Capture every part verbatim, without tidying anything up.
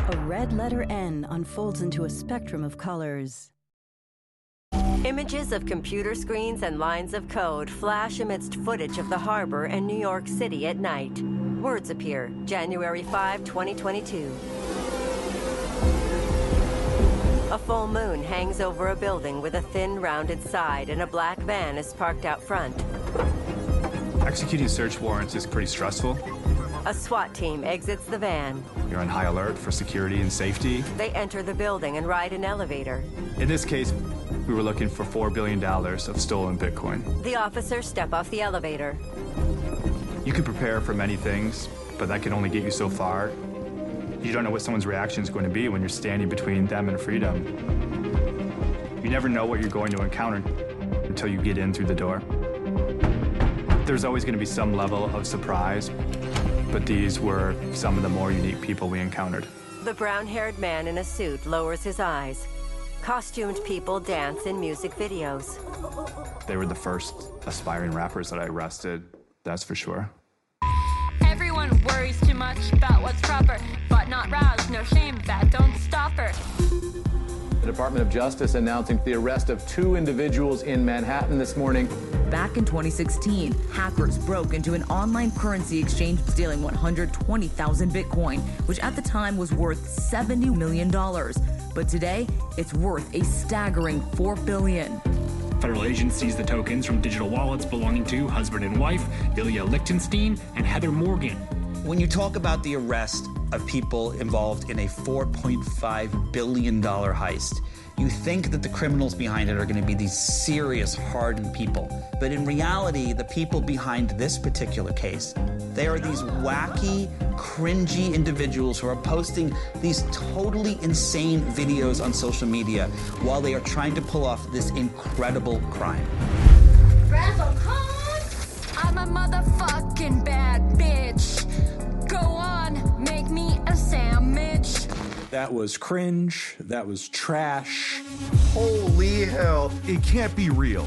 A red letter N unfolds into a spectrum of colors. Images of computer screens and lines of code flash amidst footage of the harbor in New York City at night. Words appear, January fifth, twenty twenty-two. A full moon hangs over a building with a thin, rounded side, and a black van is parked out front. Executing search warrants is pretty stressful. A SWAT team exits the van. You're on high alert for security and safety. They enter the building and ride an elevator. In this case, we were looking for four billion dollars of stolen Bitcoin. The officers step off the elevator. You can prepare for many things, but that can only get you so far. You don't know what someone's reaction is going to be when you're standing between them and freedom. You never know what you're going to encounter until you get in through the door. There's always going to be some level of surprise, but these were some of the more unique people we encountered. The brown-haired man in a suit lowers his eyes. Costumed people dance in music videos. They were the first aspiring rappers that I arrested, that's for sure. Everyone worries too much about what's proper, but not roused, no shame, that don't stop her. The Department of Justice announcing the arrest of two individuals in Manhattan this morning. Back in twenty sixteen, hackers broke into an online currency exchange, stealing one hundred twenty thousand Bitcoin, which at the time was worth seventy million dollars. But today, it's worth a staggering four billion dollars. Federal agents seized the tokens from digital wallets belonging to husband and wife, Ilya Lichtenstein and Heather Morgan. When you talk about the arrest of people involved in a four point five billion dollars heist, you think that the criminals behind it are going to be these serious, hardened people. But in reality, the people behind this particular case, they are these wacky, cringy individuals who are posting these totally insane videos on social media while they are trying to pull off this incredible crime. I'm a motherfucking bad bitch. Go on, make me a sandwich. That was cringe. That was trash. Holy hell. It can't be real.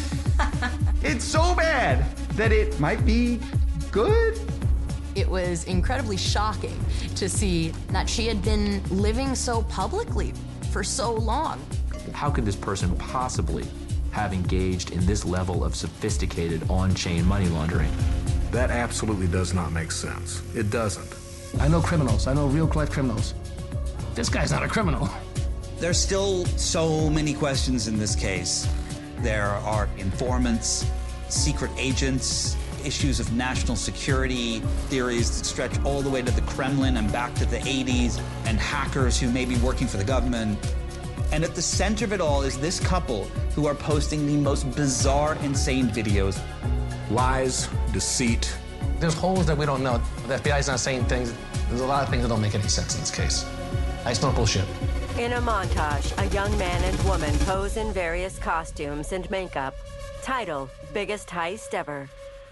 It's so bad that it might be good. It was incredibly shocking to see that she had been living so publicly for so long. How could this person possibly have engaged in this level of sophisticated on-chain money laundering? That absolutely does not make sense. It doesn't. I know criminals. I know real-life criminals. This guy's not a criminal. There's still so many questions in this case. There are informants, secret agents, issues of national security, theories that stretch all the way to the Kremlin and back to the eighties, and hackers who may be working for the government. And at the center of it all is this couple who are posting the most bizarre, insane videos. Lies, deceit. There's holes that we don't know. The F B I's not saying things. There's a lot of things that don't make any sense in this case. I smell bullshit. In a montage, a young man and woman pose in various costumes and makeup. Title, Biggest Heist Ever.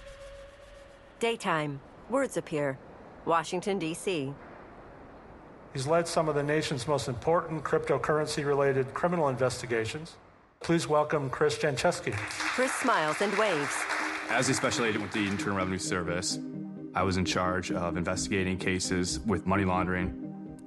Daytime. Words appear. Washington, D C He's led some of the nation's most important cryptocurrency-related criminal investigations. Please welcome Chris Janczewski. Chris smiles and waves. As a special agent with the Internal Revenue Service, I was in charge of investigating cases with money laundering.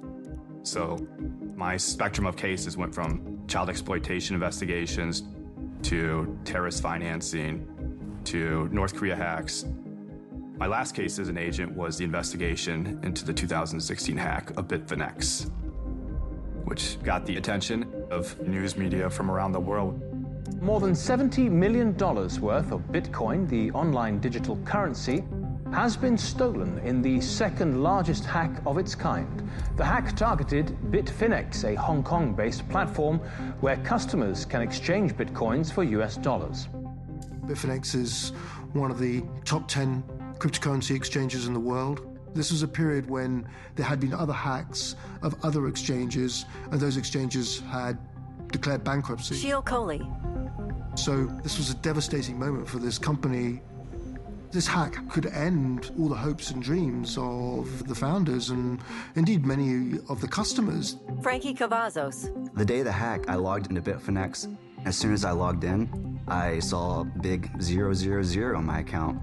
So my spectrum of cases went from child exploitation investigations to terrorist financing to North Korea hacks. My last case as an agent was the investigation into the two thousand sixteen hack of Bitfinex, which got the attention of news media from around the world. More than seventy million dollars worth of Bitcoin, the online digital currency, has been stolen in the second largest hack of its kind. The hack targeted Bitfinex, a Hong Kong-based platform where customers can exchange Bitcoins for U S dollars. Bitfinex is one of the top ten cryptocurrency exchanges in the world. This was a period when there had been other hacks of other exchanges, and those exchanges had declared bankruptcy. Sheil Coley. So this was a devastating moment for this company. This hack could end all the hopes and dreams of the founders and indeed many of the customers. Frankie Cavazos. The day of the hack, I logged into Bitfinex. As soon as I logged in, I saw a big zero zero zero on my account.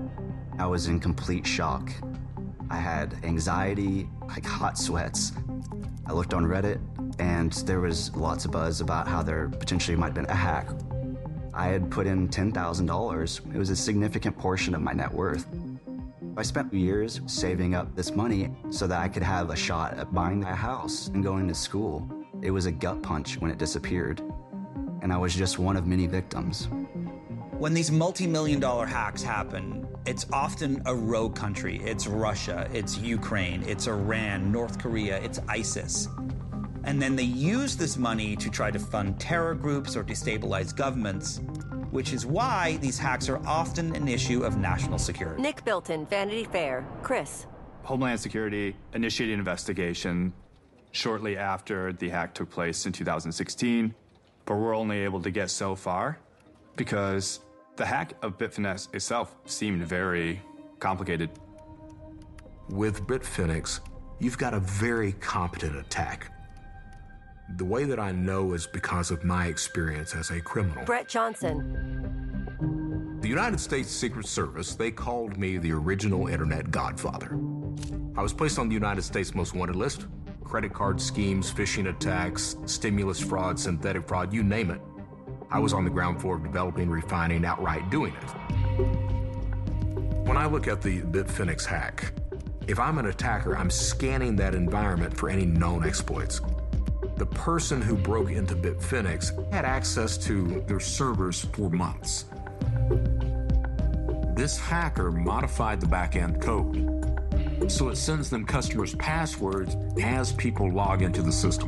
I was in complete shock. I had anxiety, like hot sweats. I looked on Reddit, and there was lots of buzz about how there potentially might have been a hack. I had put in ten thousand dollars. It was a significant portion of my net worth. I spent years saving up this money so that I could have a shot at buying a house and going to school. It was a gut punch when it disappeared, and I was just one of many victims. When these multi-million dollar hacks happen, it's often a rogue country. It's Russia, it's Ukraine, it's Iran, North Korea, it's ISIS. And then they use this money to try to fund terror groups or destabilize governments, which is why these hacks are often an issue of national security. Nick Bilton, Vanity Fair. Chris. Homeland Security initiated an investigation shortly after the hack took place in two thousand sixteen, but we're only able to get so far because the hack of Bitfinex itself seemed very complicated. With Bitfinex, you've got a very competent attack. The way that I know is because of my experience as a criminal. Brett Johnson. The United States Secret Service, they called me the original internet godfather. I was placed on the United States Most Wanted list. Credit card schemes, phishing attacks, stimulus fraud, synthetic fraud, you name it. I was on the ground floor of developing, refining, outright doing it. When I look at the Bitfinex hack, if I'm an attacker, I'm scanning that environment for any known exploits. The person who broke into Bitfinex had access to their servers for months. This hacker modified the back-end code, so it sends them customers' passwords as people log into the system.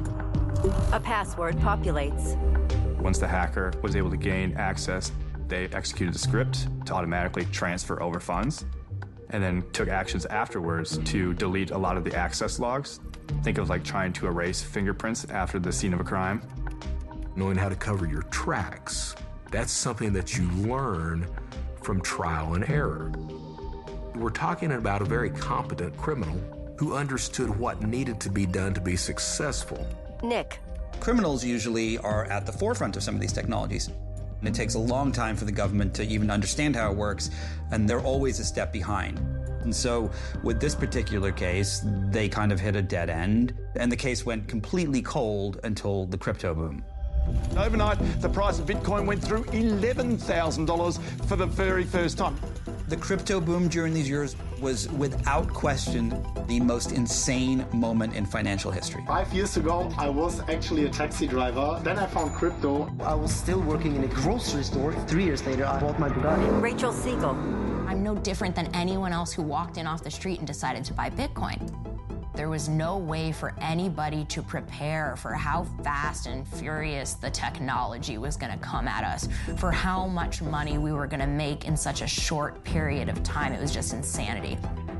A password populates. Once the hacker was able to gain access, they executed a script to automatically transfer over funds, and then took actions afterwards to delete a lot of the access logs. Think of like trying to erase fingerprints after the scene of a crime. Knowing how to cover your tracks, that's something that you learn from trial and error. We're talking about a very competent criminal who understood what needed to be done to be successful. Nick. Criminals usually are at the forefront of some of these technologies. And it takes a long time for the government to even understand how it works, and they're always a step behind. And so with this particular case, they kind of hit a dead end, and the case went completely cold until the crypto boom. Overnight, the price of Bitcoin went through eleven thousand dollars for the very first time. The crypto boom during these years was, without question, the most insane moment in financial history. Five years ago, I was actually a taxi driver. Then I found crypto. I was still working in a grocery store. Three years later, I bought my Bugatti. Rachel Siegel. I'm no different than anyone else who walked in off the street and decided to buy Bitcoin. There was no way for anybody to prepare for how fast and furious the technology was going to come at us, for how much money we were going to make in such a short period of time. It was just insanity.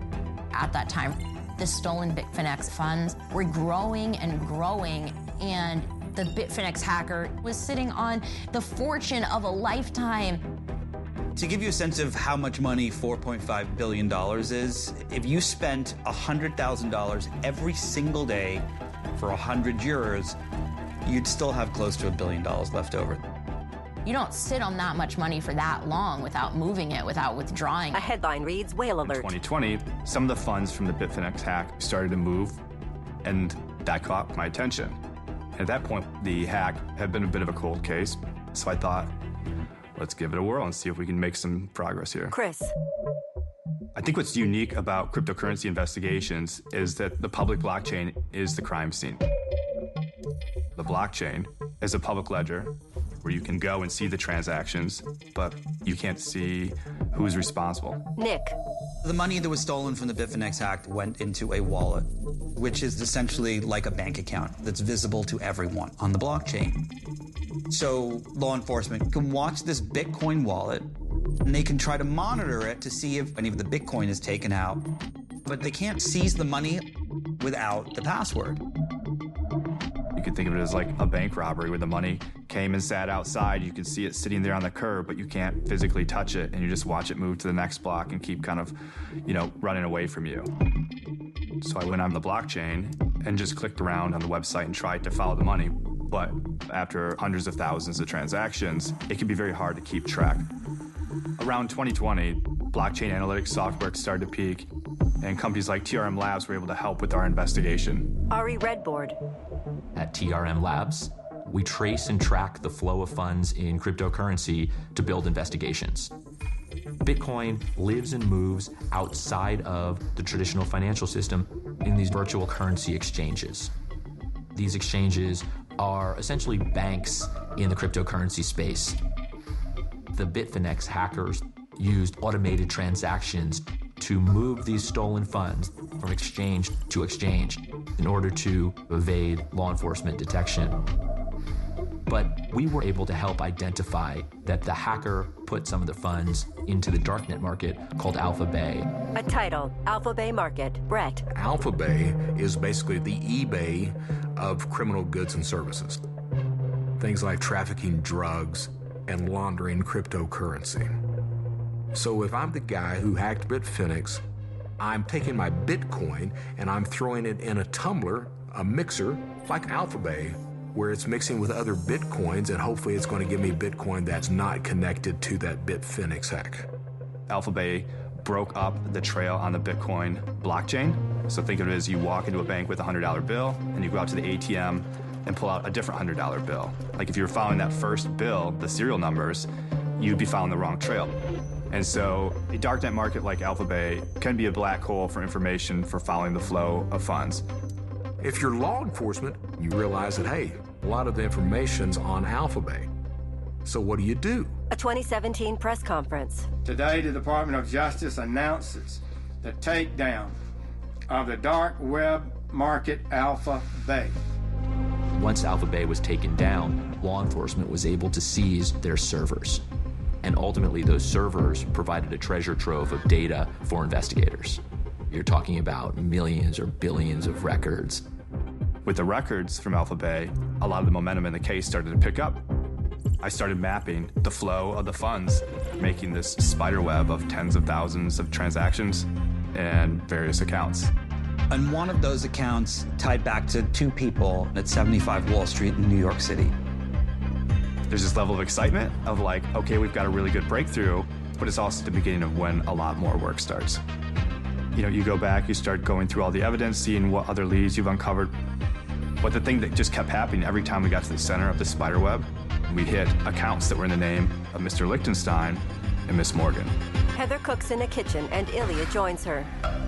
At that time, the stolen Bitfinex funds were growing and growing, and the Bitfinex hacker was sitting on the fortune of a lifetime. To give you a sense of how much money four point five billion dollars is, if you spent one hundred thousand dollars every single day for one hundred years, you'd still have close to a billion dollars left over. You don't sit on that much money for that long without moving it, without withdrawing. A headline reads, Whale Alert. In twenty twenty, some of the funds from the Bitfinex hack started to move, and that caught my attention. At that point, the hack had been a bit of a cold case, so I thought, let's give it a whirl and see if we can make some progress here. Chris. I think what's unique about cryptocurrency investigations is that the public blockchain is the crime scene. The blockchain is a public ledger where you can go and see the transactions, but you can't see who's responsible. Nick. The money that was stolen from the Bitfinex hack went into a wallet, which is essentially like a bank account that's visible to everyone on the blockchain. So law enforcement can watch this Bitcoin wallet, and they can try to monitor it to see if any of the Bitcoin is taken out, but they can't seize the money without the password. You could think of it as like a bank robbery where the money came and sat outside. You can see it sitting there on the curb, but you can't physically touch it, and you just watch it move to the next block and keep kind of, you know, running away from you. So I went on the blockchain and just clicked around on the website and tried to follow the money. But after hundreds of thousands of transactions, it can be very hard to keep track. Around twenty twenty, blockchain analytics software started to peak, and companies like T R M Labs were able to help with our investigation. Ari Redboard. At T R M Labs, we trace and track the flow of funds in cryptocurrency to build investigations. Bitcoin lives and moves outside of the traditional financial system in these virtual currency exchanges. These exchanges are essentially banks in the cryptocurrency space. The Bitfinex hackers used automated transactions to move these stolen funds from exchange to exchange in order to evade law enforcement detection. But we were able to help identify that the hacker put some of the funds into the darknet market called Alpha Bay. A title, Alpha Bay Market. Brett. Alpha Bay is basically the eBay of criminal goods and services. Things like trafficking drugs and laundering cryptocurrency. So if I'm the guy who hacked Bitfinex, I'm taking my Bitcoin and I'm throwing it in a tumbler, a mixer, like Alpha Bay, where it's mixing with other Bitcoins, and hopefully it's going to give me Bitcoin that's not connected to that Bitfinex hack. Alpha Bay broke up the trail on the Bitcoin blockchain. So think of it as you walk into a bank with a one hundred dollar bill, and you go out to the A T M and pull out a different one hundred dollar bill. Like if you were following that first bill, the serial numbers, you'd be following the wrong trail. And so a darknet market like Alpha Bay can be a black hole for information for following the flow of funds. If you're law enforcement, you realize that, hey, a lot of the information's on Alpha Bay. So what do you do? A twenty seventeen press conference. Today, the Department of Justice announces the takedown of the dark web market Alpha Bay. Once Alpha Bay was taken down, law enforcement was able to seize their servers. And ultimately, those servers provided a treasure trove of data for investigators. You're talking about millions or billions of records. With the records from Alpha Bay, a lot of the momentum in the case started to pick up. I started mapping the flow of the funds, making this spider web of tens of thousands of transactions and various accounts. And one of those accounts tied back to two people at seventy-five Wall Street in New York City. There's this level of excitement of like, okay, we've got a really good breakthrough, but it's also the beginning of when a lot more work starts. You know, you go back, you start going through all the evidence, seeing what other leads you've uncovered. But the thing that just kept happening every time we got to the center of the spider web, we hit accounts that were in the name of Mister Lichtenstein and Miss Morgan. Heather cooks in the kitchen and Ilya joins her.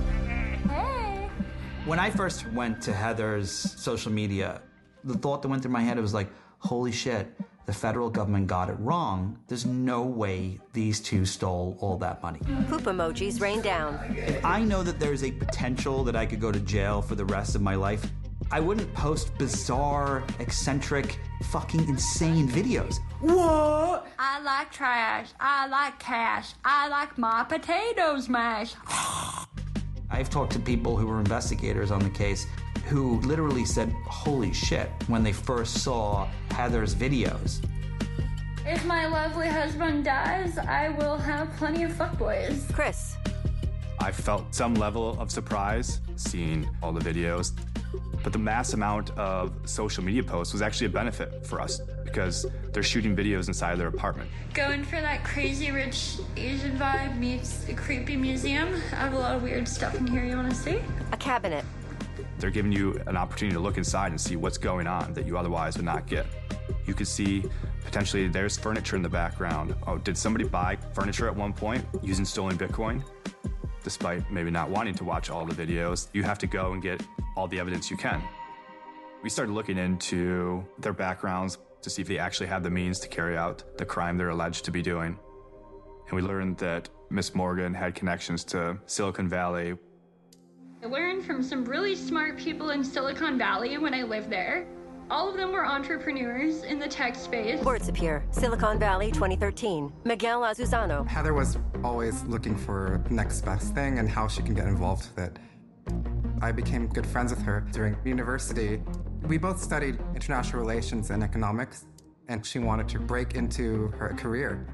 Hey. When I first went to Heather's social media, the thought that went through my head was like, holy shit, the federal government got it wrong. There's no way these two stole all that money. Poop emojis rain down. If I know that there's a potential that I could go to jail for the rest of my life, I wouldn't post bizarre, eccentric, fucking insane videos. What? I like trash. I like cash. I like my potatoes mashed. I've talked to people who were investigators on the case who literally said, holy shit, when they first saw Heather's videos. If my lovely husband dies, I will have plenty of fuckboys. Chris. I felt some level of surprise seeing all the videos, but the mass amount of social media posts was actually a benefit for us because they're shooting videos inside their apartment. Going for that crazy rich Asian vibe meets a creepy museum. I have a lot of weird stuff in here you want to see. A cabinet. They're giving you an opportunity to look inside and see what's going on that you otherwise would not get. You could see potentially there's furniture in the background. Oh, did somebody buy furniture at one point using stolen Bitcoin? Despite maybe not wanting to watch all the videos, you have to go and get all the evidence you can. We started looking into their backgrounds to see if they actually had the means to carry out the crime they're alleged to be doing. And we learned that Miss Morgan had connections to Silicon Valley. I learned from some really smart people in Silicon Valley when I lived there. All of them were entrepreneurs in the tech space. Words appear. Silicon Valley twenty thirteen. Miguel Azuzano. Heather was always looking for the next best thing and how she can get involved with it. I became good friends with her during university. We both studied international relations and economics, and she wanted to break into her career.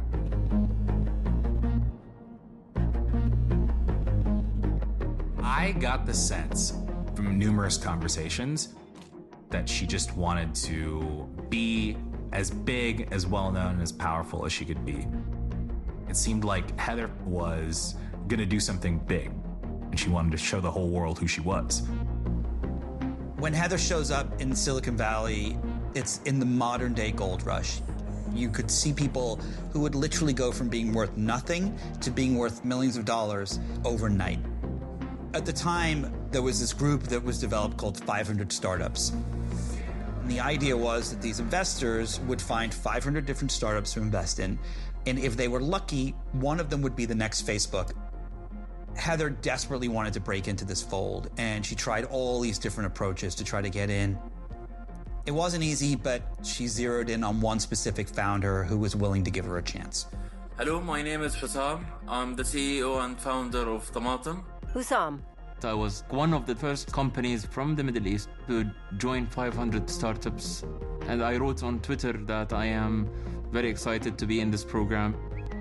I got the sense from numerous conversations that she just wanted to be as big, as well-known, as powerful as she could be. It seemed like Heather was gonna do something big. and she wanted to show the whole world who she was. When Heather shows up in Silicon Valley, it's in the modern day gold rush. You could see people who would literally go from being worth nothing to being worth millions of dollars overnight. At the time, there was this group that was developed called five hundred Startups. And the idea was that these investors would find five hundred different startups to invest in, and if they were lucky, one of them would be the next Facebook. Heather desperately wanted to break into this fold, and she tried all these different approaches to try to get in. It wasn't easy, but she zeroed in on one specific founder who was willing to give her a chance. Hello, my name is Hussam. I'm the C E O and founder of Tomatum. Hussam. I was one of the first companies from the Middle East to join five hundred Startups. And I wrote on Twitter that I am very excited to be in this program.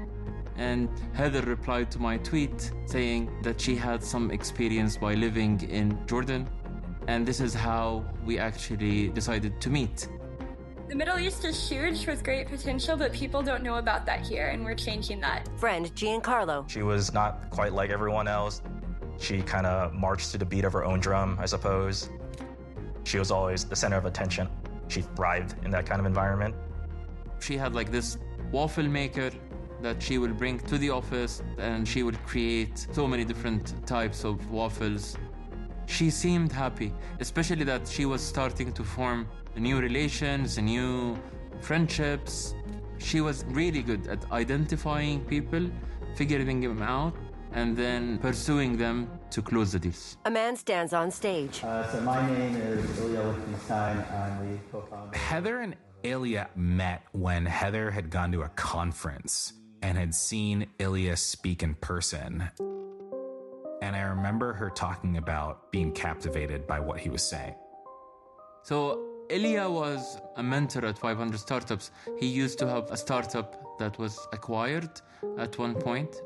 And Heather replied to my tweet saying that she had some experience by living in Jordan. And this is how we actually decided to meet. The Middle East is huge with great potential, but people don't know about that here, and we're changing that. Friend Giancarlo. She was not quite like everyone else. She kind of marched to the beat of her own drum, I suppose. She was always the center of attention. She thrived in that kind of environment. She had like this waffle maker that she would bring to the office, and she would create so many different types of waffles. She seemed happy, especially that she was starting to form new relations, new friendships. She was really good at identifying people, figuring them out, and then pursuing them to close the deals. A man stands on stage. Uh, so my name is Ilya Lichtenstein. I'm the co-founder. Heather and Ilya met when Heather had gone to a conference and had seen Ilya speak in person. And I remember her talking about being captivated by what he was saying. So Ilya was a mentor at five hundred Startups. He used to have a startup that was acquired at one point.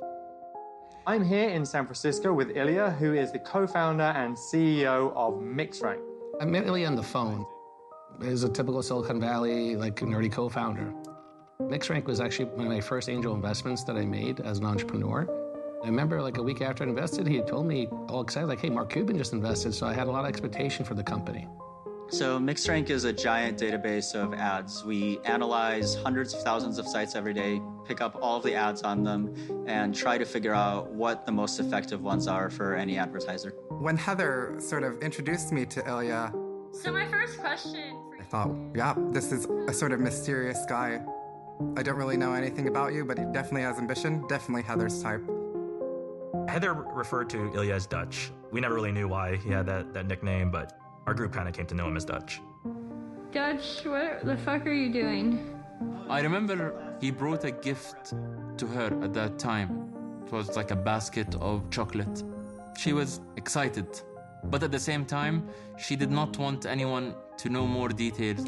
I'm here in San Francisco with Ilya, who is the co-founder and C E O of MixRank. I met Ilya on the phone. He's a typical Silicon Valley, like, nerdy co-founder. MixRank was actually one of my first angel investments that I made as an entrepreneur. I remember, like, a week after I invested, he had told me, all excited, like, hey, Mark Cuban just invested, so I had a lot of expectation for the company. So MixRank is a giant database of ads. We analyze hundreds of thousands of sites every day, pick up all of the ads on them, and try to figure out what the most effective ones are for any advertiser. When Heather sort of introduced me to Ilya, So my first question I thought, yeah, this is a sort of mysterious guy. I don't really know anything about you, but he definitely has ambition, definitely Heather's type. Heather referred to Ilya as Dutch. We never really knew why he had that, that nickname, but our group kind of came to know him as Dutch. Dutch, what the fuck are you doing? I remember he brought a gift to her at that time. It was like a basket of chocolate. She was excited, but at the same time, she did not want anyone to know more details.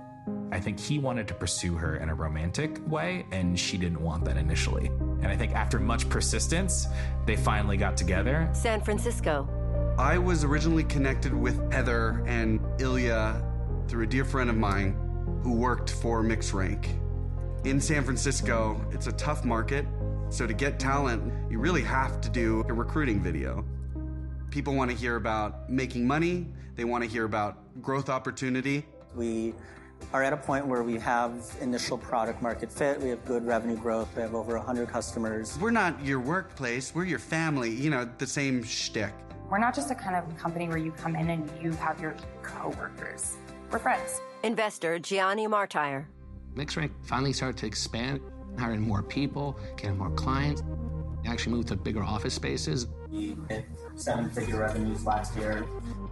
I think he wanted to pursue her in a romantic way, and she didn't want that initially. And I think after much persistence, they finally got together. San Francisco. I was originally connected with Heather and Ilya through a dear friend of mine who worked for MixRank. In San Francisco, it's a tough market, so to get talent, you really have to do a recruiting video. People want to hear about making money, they want to hear about growth opportunity. We are at a point where we have initial product market fit, we have good revenue growth, we have over one hundred customers. We're not your workplace, we're your family, you know, the same shtick. We're not just a kind of company where you come in and you have your coworkers. We're friends. Investor Gianni Martire. MixRank finally started to expand, hiring more people, getting more clients. They actually moved to bigger office spaces. We hit seven-figure revenues last year.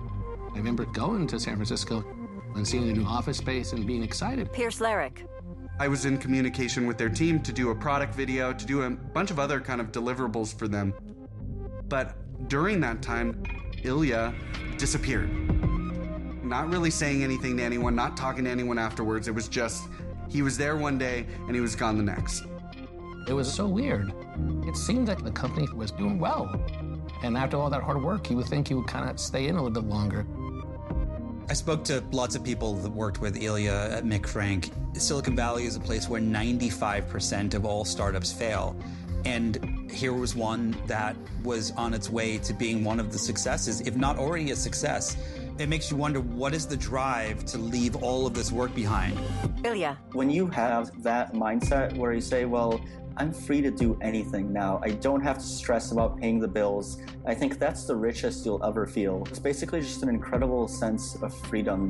I remember going to San Francisco and seeing the new office space and being excited. Pierce Larrick. I was in communication with their team to do a product video, to do a bunch of other kind of deliverables for them. But during that time, Ilya disappeared. Not really saying anything to anyone, not talking to anyone afterwards. It was just, he was there one day and he was gone the next. It was so weird. It seemed like the company was doing well. And after all that hard work, you would think you would kind of stay in a little bit longer. I spoke to lots of people that worked with Ilya at MixRank. Silicon Valley is a place where ninety-five percent of all startups fail. And Here was one that was on its way to being one of the successes, if not already a success. It makes you wonder, what is the drive to leave all of this work behind? Ilya. When you have that mindset where you say, well, I'm free to do anything now. I don't have to stress about paying the bills. I think that's the richest you'll ever feel. It's basically just an incredible sense of freedom.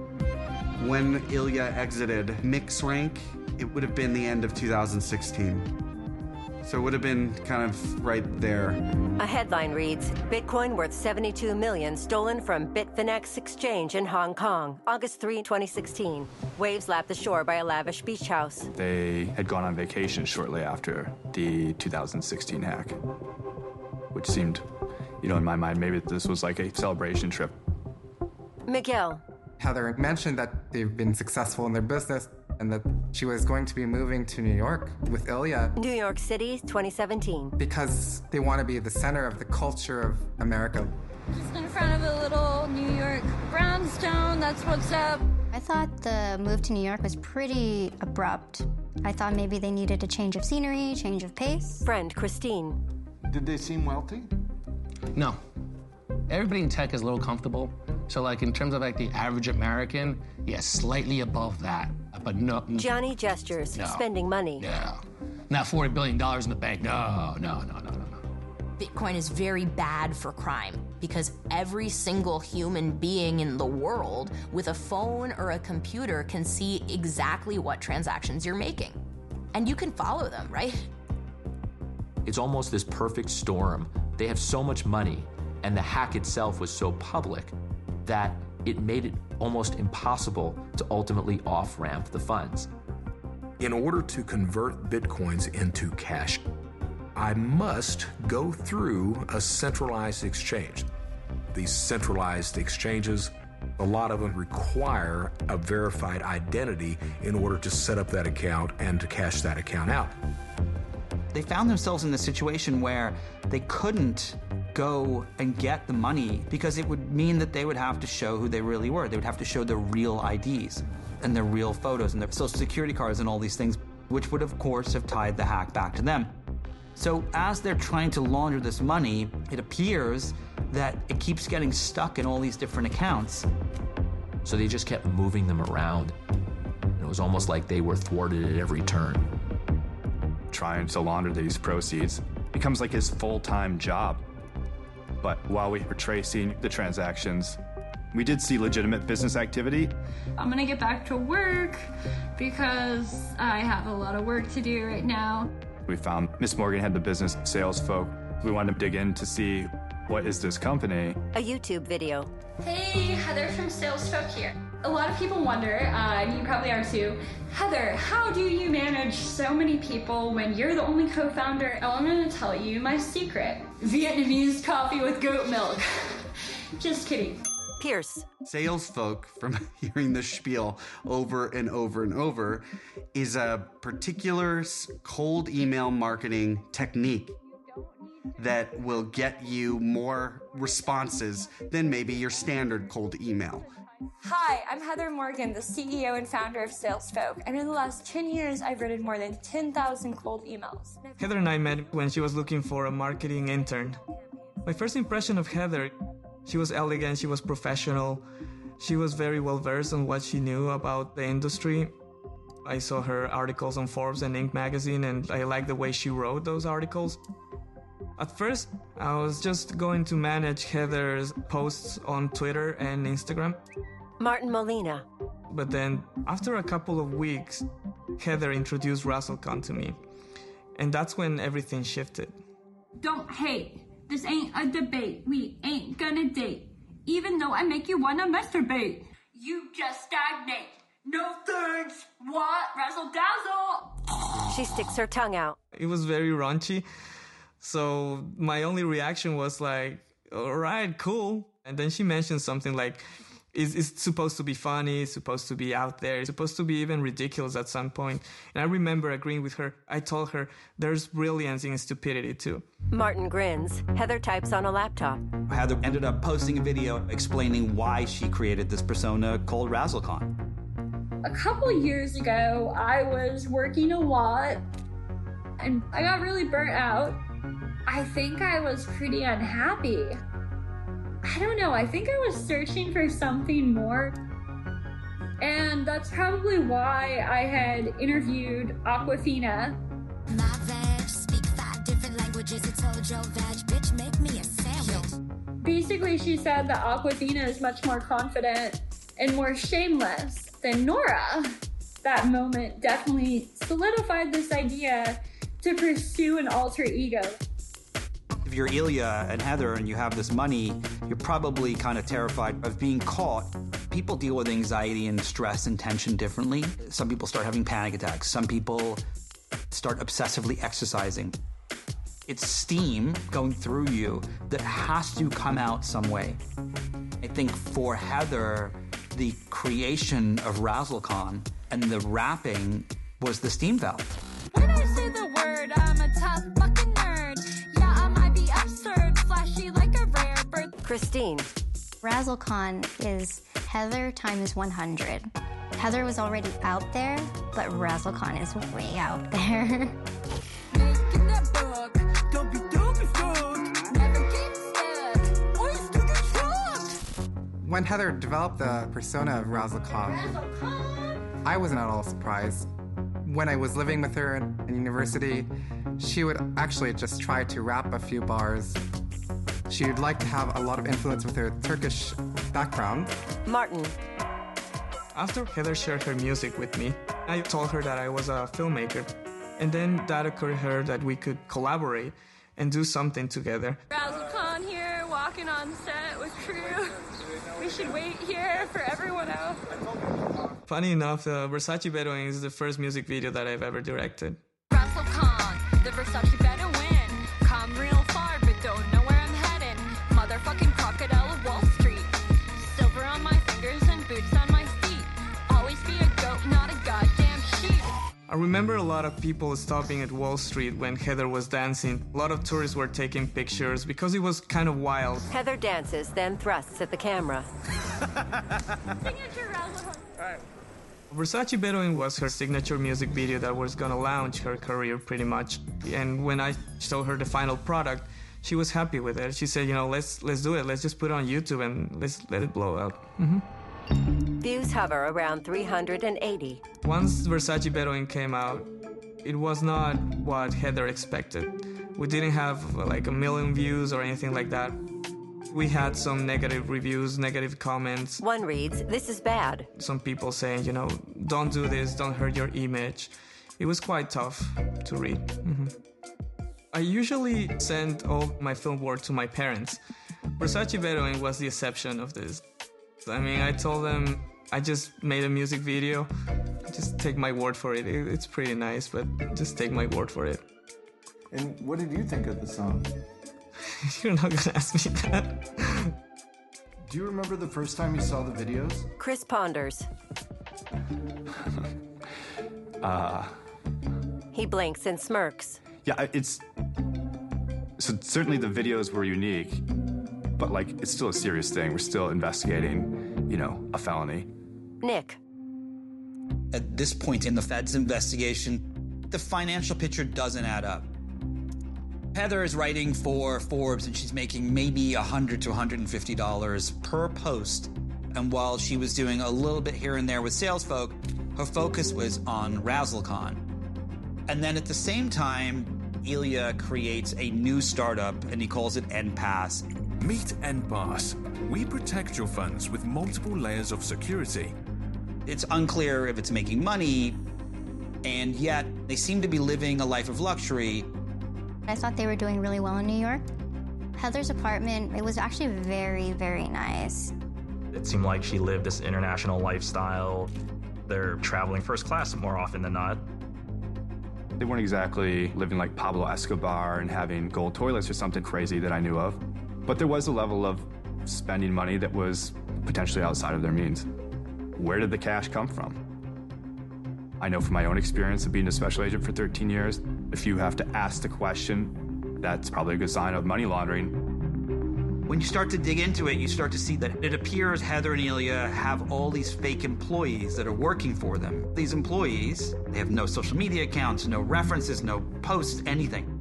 When Ilya exited MixRank, it would have been the end of two thousand sixteen. So it would have been kind of right there. A headline reads, Bitcoin worth seventy-two million dollars stolen from Bitfinex exchange in Hong Kong, August third, twenty sixteen. Waves lap the shore by a lavish beach house. They had gone on vacation shortly after the two thousand sixteen hack, which seemed, you know, in my mind, maybe this was like a celebration trip. Miguel. Heather mentioned that they've been successful in their business and that she was going to be moving to New York with Ilya. New York City, twenty seventeen. Because they want to be the center of the culture of America. Just in front of a little New York brownstone, that's what's up. I thought the move to New York was pretty abrupt. I thought maybe they needed a change of scenery, change of pace. Friend Christine. Did they seem wealthy? No. Everybody in tech is a little comfortable. So like in terms of like the average American, yeah, slightly above that, but no. Johnny gestures, no. Spending money. Yeah, not forty billion dollars in the bank. No, no, no, no, no, no. Bitcoin is very bad for crime because every single human being in the world with a phone or a computer can see exactly what transactions you're making. And you can follow them, right? It's almost this perfect storm. They have so much money, and the hack itself was so public that it made it almost impossible to ultimately off-ramp the funds. In order to convert Bitcoins into cash, I must go through a centralized exchange. These centralized exchanges, a lot of them require a verified identity in order to set up that account and to cash that account out. They found themselves in a situation where they couldn't go and get the money because it would mean that they would have to show who they really were. They would have to show their real I Ds and their real photos and their social security cards and all these things, which would of course have tied the hack back to them. So as they're trying to launder this money, it appears that it keeps getting stuck in all these different accounts. So they just kept moving them around. And it was almost like they were thwarted at every turn. Trying to launder these proceeds becomes like his full-time job. But while we were tracing the transactions, we did see legitimate business activity. I'm gonna get back to work because I have a lot of work to do right now. We found Miss Morgan had the business sales folk. We wanted to dig in to see, what is this company? A YouTube video. Hey, Heather from SalesFolk here. A lot of people wonder, uh, and you probably are too, Heather, how do you manage so many people when you're the only co-founder? Oh, I'm gonna tell you my secret. Vietnamese coffee with goat milk. Just kidding. Pierce. SalesFolk, from hearing the spiel over and over and over, is a particular cold email marketing technique that will get you more responses than maybe your standard cold email. Hi, I'm Heather Morgan, the C E O and founder of SalesFolk, and in the last ten years, I've written more than ten thousand cold emails. Heather and I met when she was looking for a marketing intern. My first impression of Heather, she was elegant, she was professional, she was very well versed on what she knew about the industry. I saw her articles on Forbes and Inc magazine, and I liked the way she wrote those articles. At first, I was just going to manage Heather's posts on Twitter and Instagram. Martin Molina. But then, after a couple of weeks, Heather introduced RazzleCon to me. And that's when everything shifted. Don't hate. This ain't a debate. We ain't gonna date. Even though I make you wanna masturbate. You just stagnate. No thanks. What? Razzle dazzle. She sticks her tongue out. It was very raunchy. So my only reaction was like, all right, cool. And then she mentioned something like, it's, it's supposed to be funny, it's supposed to be out there, it's supposed to be even ridiculous at some point. And I remember agreeing with her. I told her, there's brilliance in stupidity too. Martin grins. Heather types on a laptop. Heather ended up posting a video explaining why she created this persona called RazzleCon. A couple years ago, I was working a lot and I got really burnt out. I think I was pretty unhappy. I don't know, I think I was searching for something more. And that's probably why I had interviewed Awkwafina. My veg, speak five different languages. I told your veg, bitch, make me a sandwich. Basically, she said that Awkwafina is much more confident and more shameless than Nora. That moment definitely solidified this idea to pursue an alter ego. If you're Ilya and Heather and you have this money, you're probably kind of terrified of being caught. People deal with anxiety and stress and tension differently. Some people start having panic attacks. Some people start obsessively exercising. It's steam going through you that has to come out some way. I think for Heather, the creation of RazzleCon and the rapping was the steam valve. When I say the word, I'm a tough fucking nerd. Yeah, I might be absurd, flashy like a rare bird. Christine. RazzleCon is Heather times one hundred. Heather was already out there, but RazzleCon is way out there. Don't be doofy food. Never get stuck. Or you still get drunk. When Heather developed the persona of RazzleCon, I wasn't at all surprised. When I was living with her in, in university, she would actually just try to rap a few bars. She would like to have a lot of influence with her Turkish background. Martin. After Heather shared her music with me, I told her that I was a filmmaker. And then that occurred to her that we could collaborate and do something together. RazzleCon here, walking on set with crew. We should wait here for everyone else. Funny enough, the Versace Bedouin is the first music video that I've ever directed. RazzleCon, the Versace Bedouin. Come real far, but don't know where I'm heading. Motherfucking crocodile of Wall Street. Silver on my fingers and boots on my feet. Always be a goat, not a goddamn sheep. I remember a lot of people stopping at Wall Street when Heather was dancing. A lot of tourists were taking pictures because it was kind of wild. Heather dances, then thrusts at the camera. Signature RazzleCon. Right. Versace Bedouin was her signature music video that was gonna launch her career pretty much. And when I showed her the final product, she was happy with it. She said, you know, let's let's do it. Let's just put it on YouTube and let's let it blow out. Mm-hmm. Views hover around three hundred eighty. Once Versace Bedouin came out, it was not what Heather expected. We didn't have like a million views or anything like that. We had some negative reviews, negative comments. One reads, "This is bad." Some people saying, you know, don't do this, don't hurt your image. It was quite tough to read. Mm-hmm. I usually send all my film work to my parents. Versace Bedouin was the exception of this. I mean, I told them I just made a music video. Just take my word for it. It's pretty nice, but just take my word for it. And what did you think of the song? You're not gonna ask me that. Do you remember the first time you saw the videos? Chris ponders. uh, he blinks and smirks. Yeah, it's... So certainly the videos were unique, but like, it's still a serious thing. We're still investigating, you know, a felony. Nick. At this point in the Fed's investigation, the financial picture doesn't add up. Heather is writing for Forbes and she's making maybe one hundred to one hundred fifty dollars per post. And while she was doing a little bit here and there with sales folk, her focus was on RazzleCon. And then at the same time, Ilya creates a new startup and he calls it Enpass. Meet Enpass. We protect your funds with multiple layers of security. It's unclear if it's making money, and yet they seem to be living a life of luxury. I thought they were doing really well in New York. Heather's apartment, it was actually very, very nice. It seemed like she lived this international lifestyle. They're traveling first class more often than not. They weren't exactly living like Pablo Escobar and having gold toilets or something crazy that I knew of. But there was a level of spending money that was potentially outside of their means. Where did the cash come from? I know from my own experience of being a special agent for thirteen years, if you have to ask the question, that's probably a good sign of money laundering. When you start to dig into it, you start to see that it appears Heather and Ilya have all these fake employees that are working for them. These employees, they have no social media accounts, no references, no posts, anything.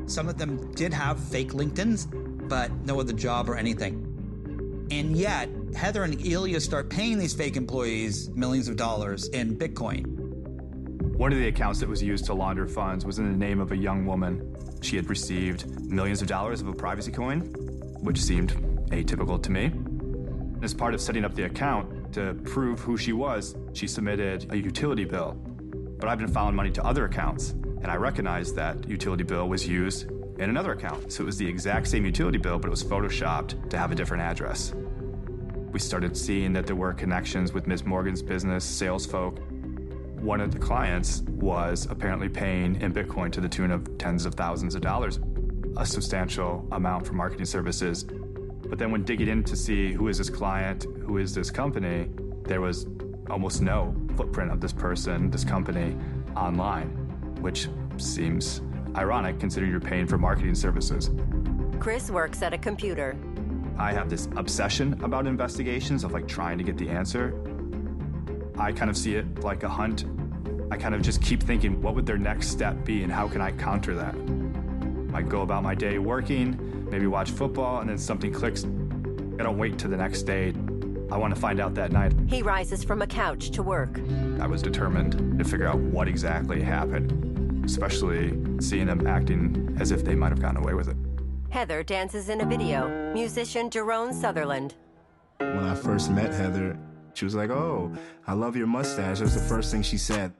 Some of them did have fake LinkedIns, but no other job or anything. And yet, Heather and Ilya start paying these fake employees millions of dollars in Bitcoin. One of the accounts that was used to launder funds was in the name of a young woman. She had received millions of dollars of a privacy coin, which seemed atypical to me. As part of setting up the account to prove who she was, she submitted a utility bill. But I've been filing money to other accounts, and I recognized that utility bill was used in another account. So it was the exact same utility bill, but it was photoshopped to have a different address. We started seeing that there were connections with Miz Morgan's business, sales folk. One of the clients was apparently paying in Bitcoin to the tune of tens of thousands of dollars, a substantial amount for marketing services. But then when digging in to see who is this client, who is this company, there was almost no footprint of this person, this company, online, which seems ironic considering you're paying for marketing services. Chris works at a computer. I have this obsession about investigations of like trying to get the answer. I kind of see it like a hunt. I kind of just keep thinking, what would their next step be and how can I counter that? I go about my day working, maybe watch football, and then something clicks. I don't wait till the next day. I want to find out that night. He rises from a couch to work. I was determined to figure out what exactly happened, especially seeing them acting as if they might have gotten away with it. Heather dances in a video. Musician Jerome Sutherland. When I first met Heather, she was like, "Oh, I love your mustache." That was the first thing she said.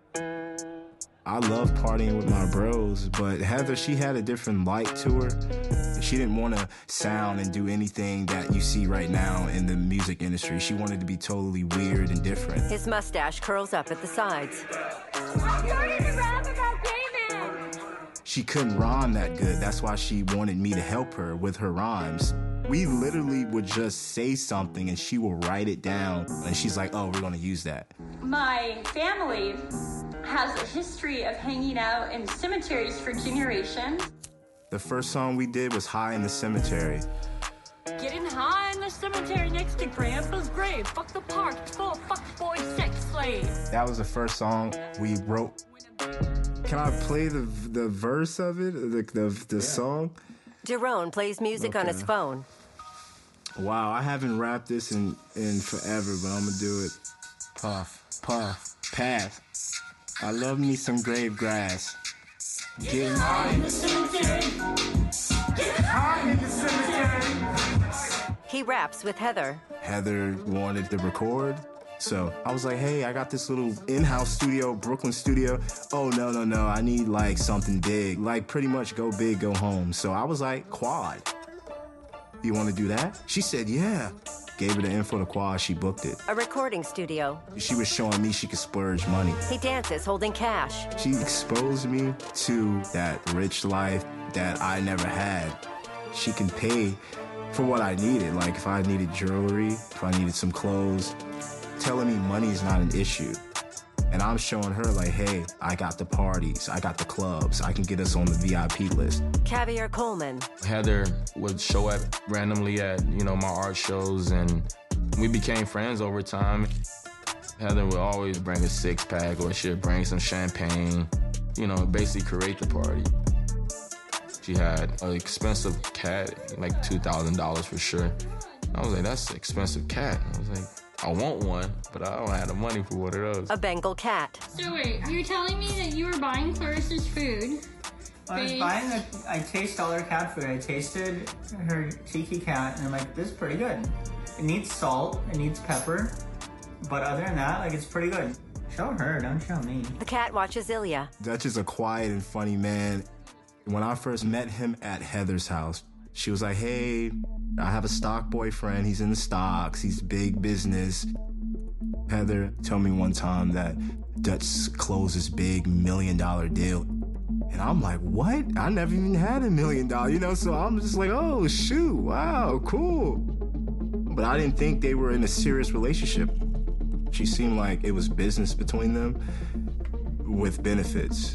I love partying with my bros, but Heather, she had a different light to her. She didn't want to sound and do anything that you see right now in the music industry. She wanted to be totally weird and different. His mustache curls up at the sides. I'm starting to rap about gay men. She couldn't rhyme that good. That's why she wanted me to help her with her rhymes. We literally would just say something and she will write it down. And she's like, "Oh, we're going to use that." My family has a history of hanging out in cemeteries for generations. The first song we did was High in the Cemetery. Getting high in the cemetery next to Grandpa's grave. Fuck the park, it's full of fuckboy sex slaves. That was the first song we wrote. Can I play the the verse of it, the the, the yeah. song? Jerome plays music okay. on his phone. Wow, I haven't rapped this in, in forever, but I'm gonna do it. Puff, puff, pass. I love me some grave grass. Getting high in the cemetery. Getting high in the cemetery. He raps with Heather. Heather wanted to record, so I was like, "Hey, I got this little in-house studio, Brooklyn studio." "Oh, no, no, no, I need like something big, like pretty much go big, go home." So I was like, "Quad. You want to do that?" She said, "Yeah." Gave her the info to Quad, she booked it. A recording studio. She was showing me she could splurge money. He dances holding cash. She exposed me to that rich life that I never had. She can pay for what I needed. Like if I needed jewelry, if I needed some clothes, telling me money is not an issue. And I'm showing her like, "Hey, I got the parties, I got the clubs, I can get us on the V I P list." Caviar Coleman. Heather would show up randomly at, you know, my art shows, and we became friends over time. Heather would always bring a six pack, or she'd bring some champagne, you know, basically create the party. She had an expensive cat, like two thousand dollars for sure. I was like, "That's an expensive cat." I was like, "I want one, but I don't have the money for one of those." A Bengal cat. So wait, you're telling me that you were buying Clarissa's food? I was buying the, I tasted all her cat food. I tasted her tiki cat, and I'm like, "This is pretty good. It needs salt, it needs pepper, but other than that, like, it's pretty good." Show her, don't show me. The cat watches Ilya. Dutch is a quiet and funny man. When I first met him at Heather's house, she was like, "Hey, I have a stock boyfriend. He's in the stocks. He's big business." Heather told me one time that Dutch closed this big million dollar deal. And I'm like, "What? I never even had a million dollars, you know?" So I'm just like, "Oh, shoot. Wow, cool." But I didn't think they were in a serious relationship. She seemed like it was business between them with benefits.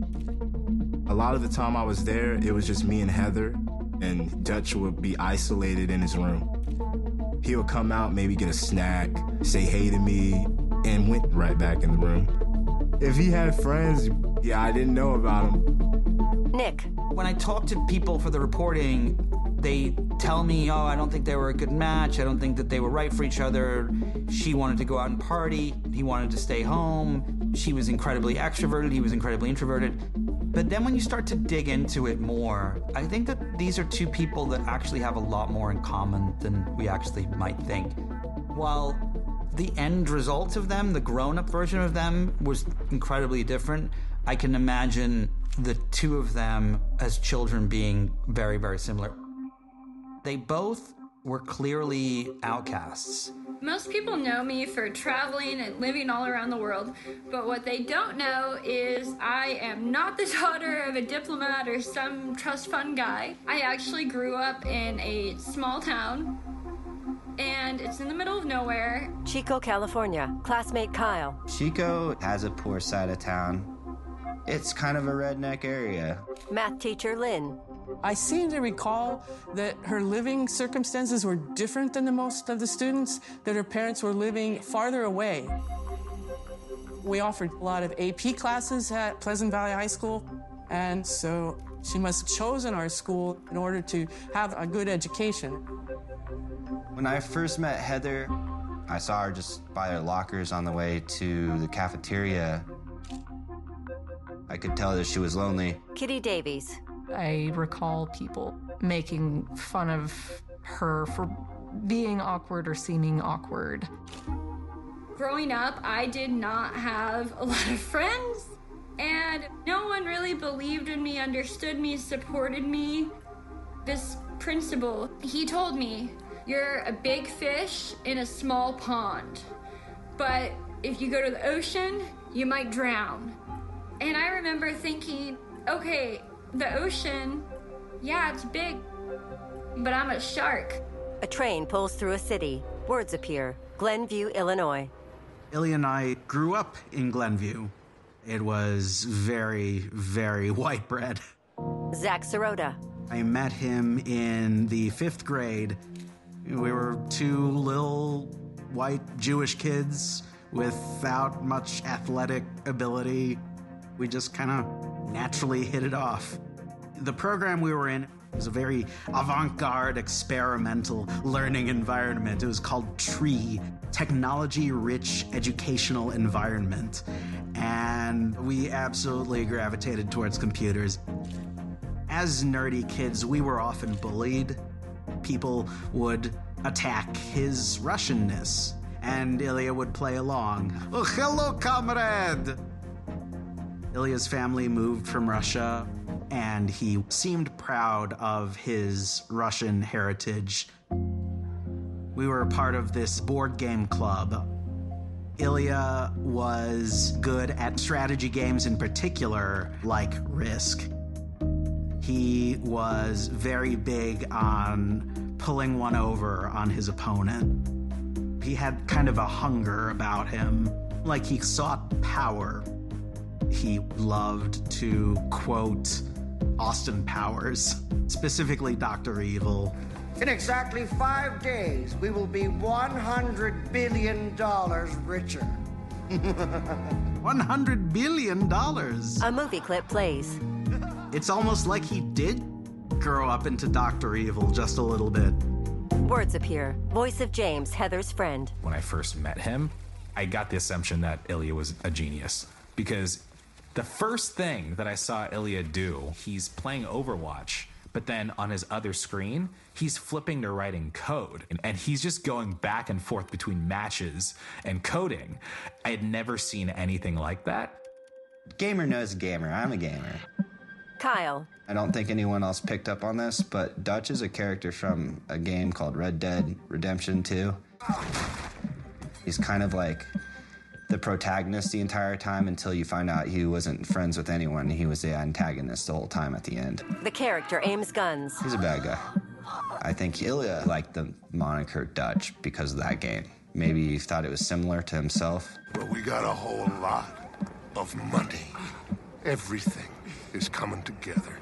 A lot of the time I was there, it was just me and Heather, and Dutch would be isolated in his room. He would come out, maybe get a snack, say hey to me, and went right back in the room. If he had friends, yeah, I didn't know about them. Nick. When I talk to people for the reporting, they tell me, oh, I don't think they were a good match. I don't think that they were right for each other. She wanted to go out and party. He wanted to stay home. She was incredibly extroverted. He was incredibly introverted. But then when you start to dig into it more, I think that these are two people that actually have a lot more in common than we actually might think. While the end result of them, the grown-up version of them, was incredibly different, I can imagine the two of them as children being very, very similar. They both were clearly outcasts. Most people know me for traveling and living all around the world, but what they don't know is I am not the daughter of a diplomat or some trust fund guy. I actually grew up in a small town, and it's in the middle of nowhere. Chico, California. Classmate Kyle. Chico has a poor side of town. It's kind of a redneck area. Math teacher Lynn. I seem to recall that her living circumstances were different than the most of the students, that her parents were living farther away. We offered a lot of A P classes at Pleasant Valley High School, and so she must have chosen our school in order to have a good education. When I first met Heather, I saw her just by her lockers on the way to the cafeteria. I could tell that she was lonely. Kitty Davies. I recall people making fun of her for being awkward or seeming awkward. Growing up, I did not have a lot of friends, and no one really believed in me, understood me, supported me. This principal, he told me, you're a big fish in a small pond, but if you go to the ocean, you might drown. And I remember thinking, okay, the ocean, yeah, it's big, but I'm a shark. A train pulls through a city. Words appear. Glenview, Illinois. Ilya and I grew up in Glenview. It was very, very white bread. Zach Sirota. I met him in the fifth grade. We were two little white Jewish kids without much athletic ability. We just kind of naturally hit it off. The program we were in was a very avant-garde, experimental learning environment. It was called TREE, Technology-Rich Educational Environment. And we absolutely gravitated towards computers. As nerdy kids, we were often bullied. People would attack his Russianness, and Ilya would play along. Oh, hello, comrade! Ilya's family moved from Russia, and he seemed proud of his Russian heritage. We were a part of this board game club. Ilya was good at strategy games in particular, like Risk. He was very big on pulling one over on his opponent. He had kind of a hunger about him, like he sought power. He loved to quote Austin Powers, specifically Doctor Evil. In exactly five days, we will be one hundred billion dollars richer. one hundred billion dollars! A movie clip plays. It's almost like he did grow up into Doctor Evil just a little bit. Words appear. Voice of James, Heather's friend. When I first met him, I got the assumption that Ilya was a genius, because the first thing that I saw Ilya do, he's playing Overwatch, but then on his other screen, he's flipping to writing code. And, and he's just going back and forth between matches and coding. I had never seen anything like that. Gamer knows gamer. I'm a gamer. Kyle. I don't think anyone else picked up on this, but Dutch is a character from a game called Red Dead Redemption two. He's kind of like the protagonist the entire time until you find out he wasn't friends with anyone. He was the antagonist the whole time at the end. The character aims guns. He's a bad guy. I think Ilya liked the moniker Dutch because of that game. Maybe he thought it was similar to himself. But we got a whole lot of money. Everything is coming together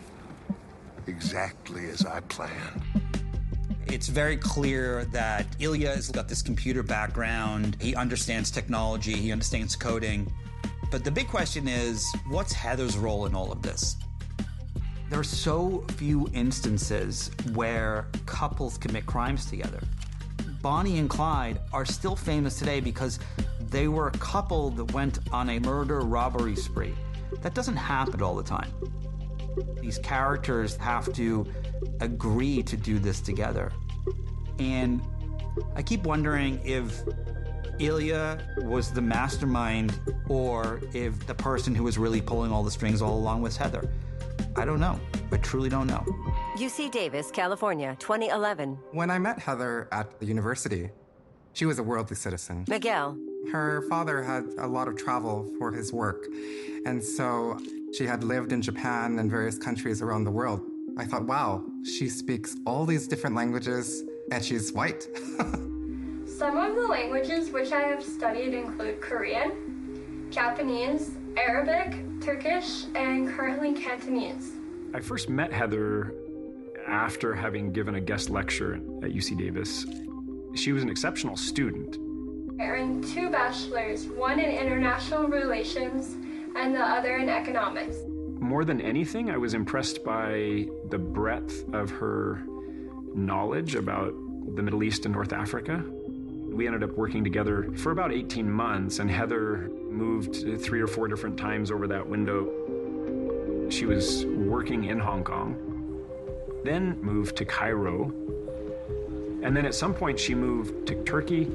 exactly as I planned. It's very clear that Ilya has got this computer background. He understands technology. He understands coding. But the big question is, what's Heather's role in all of this? There are so few instances where couples commit crimes together. Bonnie and Clyde are still famous today because they were a couple that went on a murder-robbery spree. That doesn't happen all the time. These characters have to agree to do this together. And I keep wondering if Ilya was the mastermind or if the person who was really pulling all the strings all along was Heather. I don't know. I truly don't know. U C Davis, California, twenty eleven. When I met Heather at the university, she was a worldly citizen. Miguel. Her father had a lot of travel for his work, and so she had lived in Japan and various countries around the world. I thought, wow, she speaks all these different languages, and she's white. Some of the languages which I have studied include Korean, Japanese, Arabic, Turkish, and currently Cantonese. I first met Heather after having given a guest lecture at U C Davis. She was an exceptional student. I earned two bachelors, one in international relations and the other in economics. More than anything, I was impressed by the breadth of her knowledge about the Middle East and North Africa. We ended up working together for about eighteen months, and Heather moved three or four different times over that window. She was working in Hong Kong, then moved to Cairo, and then at some point she moved to Turkey.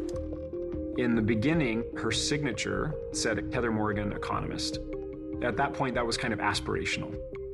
In the beginning, her signature said Heather Morgan, economist. At that point, that was kind of aspirational.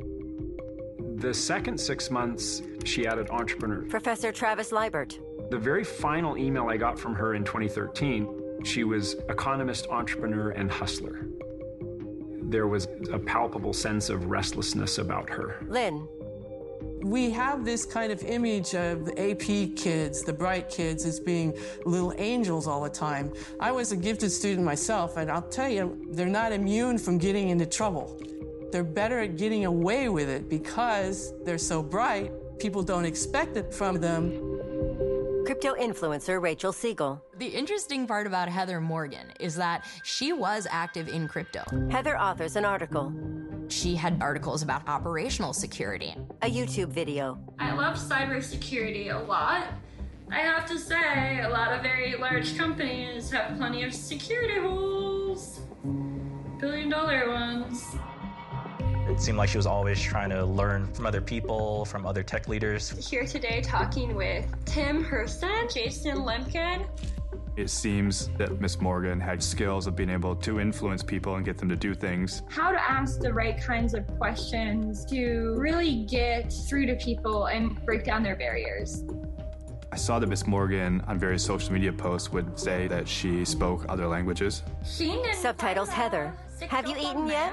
The second six months, she added entrepreneur. Professor Travis Liebert. The very final email I got from her in twenty thirteen, she was economist, entrepreneur, and hustler. There was a palpable sense of restlessness about her. Lynn. We have this kind of image of the A P kids, the bright kids, as being little angels all the time. I was a gifted student myself, and I'll tell you, they're not immune from getting into trouble. They're better at getting away with it because they're so bright, people don't expect it from them. Crypto influencer Rachel Siegel. The interesting part about Heather Morgan is that she was active in crypto. Heather authors an article. She had articles about operational security. A YouTube video. I love cybersecurity a lot. I have to say, a lot of very large companies have plenty of security holes. Billion dollar ones. It seemed like she was always trying to learn from other people, from other tech leaders. Here today talking with Tim Hurston, Jason Lemkin. It seems that Miss Morgan had skills of being able to influence people and get them to do things. How to ask the right kinds of questions to really get through to people and break down their barriers. I saw that Miss Morgan on various social media posts would say that she spoke other languages. Subtitles Heather. Have you eaten yet?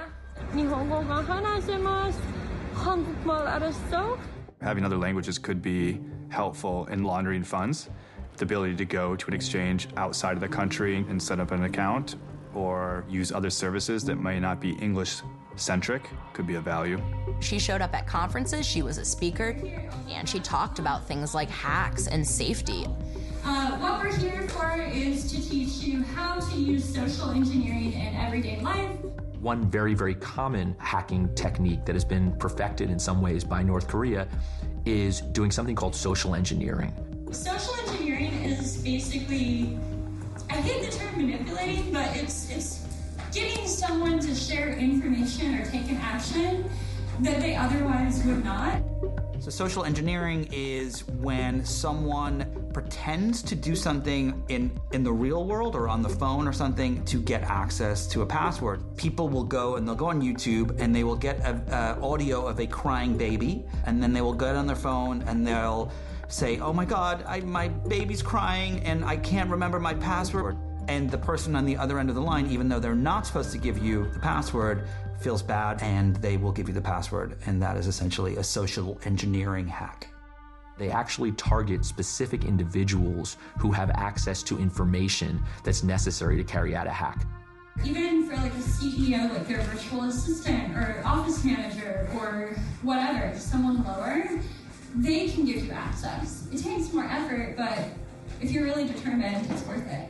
Having other languages could be helpful in laundering funds. The ability to go to an exchange outside of the country and set up an account or use other services that may not be English-centric could be of value. She showed up at conferences, she was a speaker, and she talked about things like hacks and safety. Uh, what we're here for is to teach you how to use social engineering in everyday life. One very, very common hacking technique that has been perfected in some ways by North Korea is doing something called social engineering. Social engineering is basically, I hate the term manipulating, but it's it's getting someone to share information or take an action that they otherwise would not. So social engineering is when someone pretends to do something in, in the real world or on the phone or something to get access to a password. People will go and they'll go on YouTube and they will get a, a audio of a crying baby, and then they will get on their phone and they'll say, oh my God, I, my baby's crying and I can't remember my password. And the person on the other end of the line, even though they're not supposed to give you the password, feels bad and they will give you the password. And that is essentially a social engineering hack. They actually target specific individuals who have access to information that's necessary to carry out a hack. Even for like a C E O, like their virtual assistant or office manager or whatever, someone lower, they can give you access. It takes more effort, but if you're really determined, it's worth it.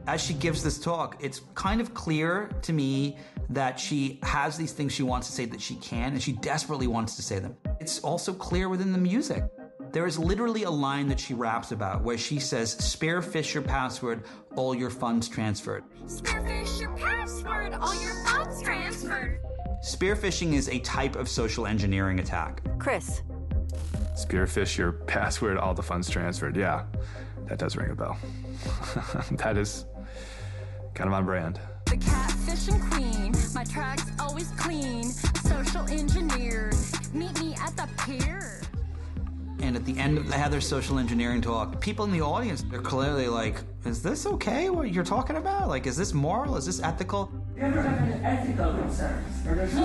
As she gives this talk, it's kind of clear to me that she has these things she wants to say that she can, and she desperately wants to say them. It's also clear within the music. There is literally a line that she raps about where she says, "Spearfish your password, all your funds transferred." Spearfish your password, all your funds transferred. Spearfishing is a type of social engineering attack. Chris. Spearfish your password, all the funds transferred. Yeah, that does ring a bell. That is kind of on brand. The catfishing queen, my track's always clean. Social engineer, meet me at the pier. And at the end of the Heather social engineering talk, people in the audience, they're clearly like, is this okay what you're talking about? Like, is this moral? Is this ethical? You ever have any ethical concerns?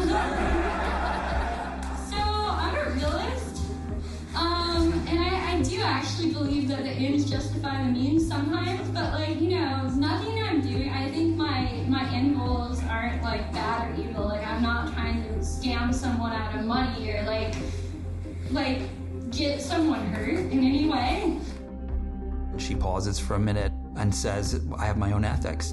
So, I'm a realist, um, and I, I do actually believe that the ends justify the means sometimes, but like, you know, nothing I'm doing, I think my, my end goals aren't like bad or evil. Like, I'm not trying to scam someone out of money or like, like, get someone hurt in any way. She pauses for a minute and says, I have my own ethics.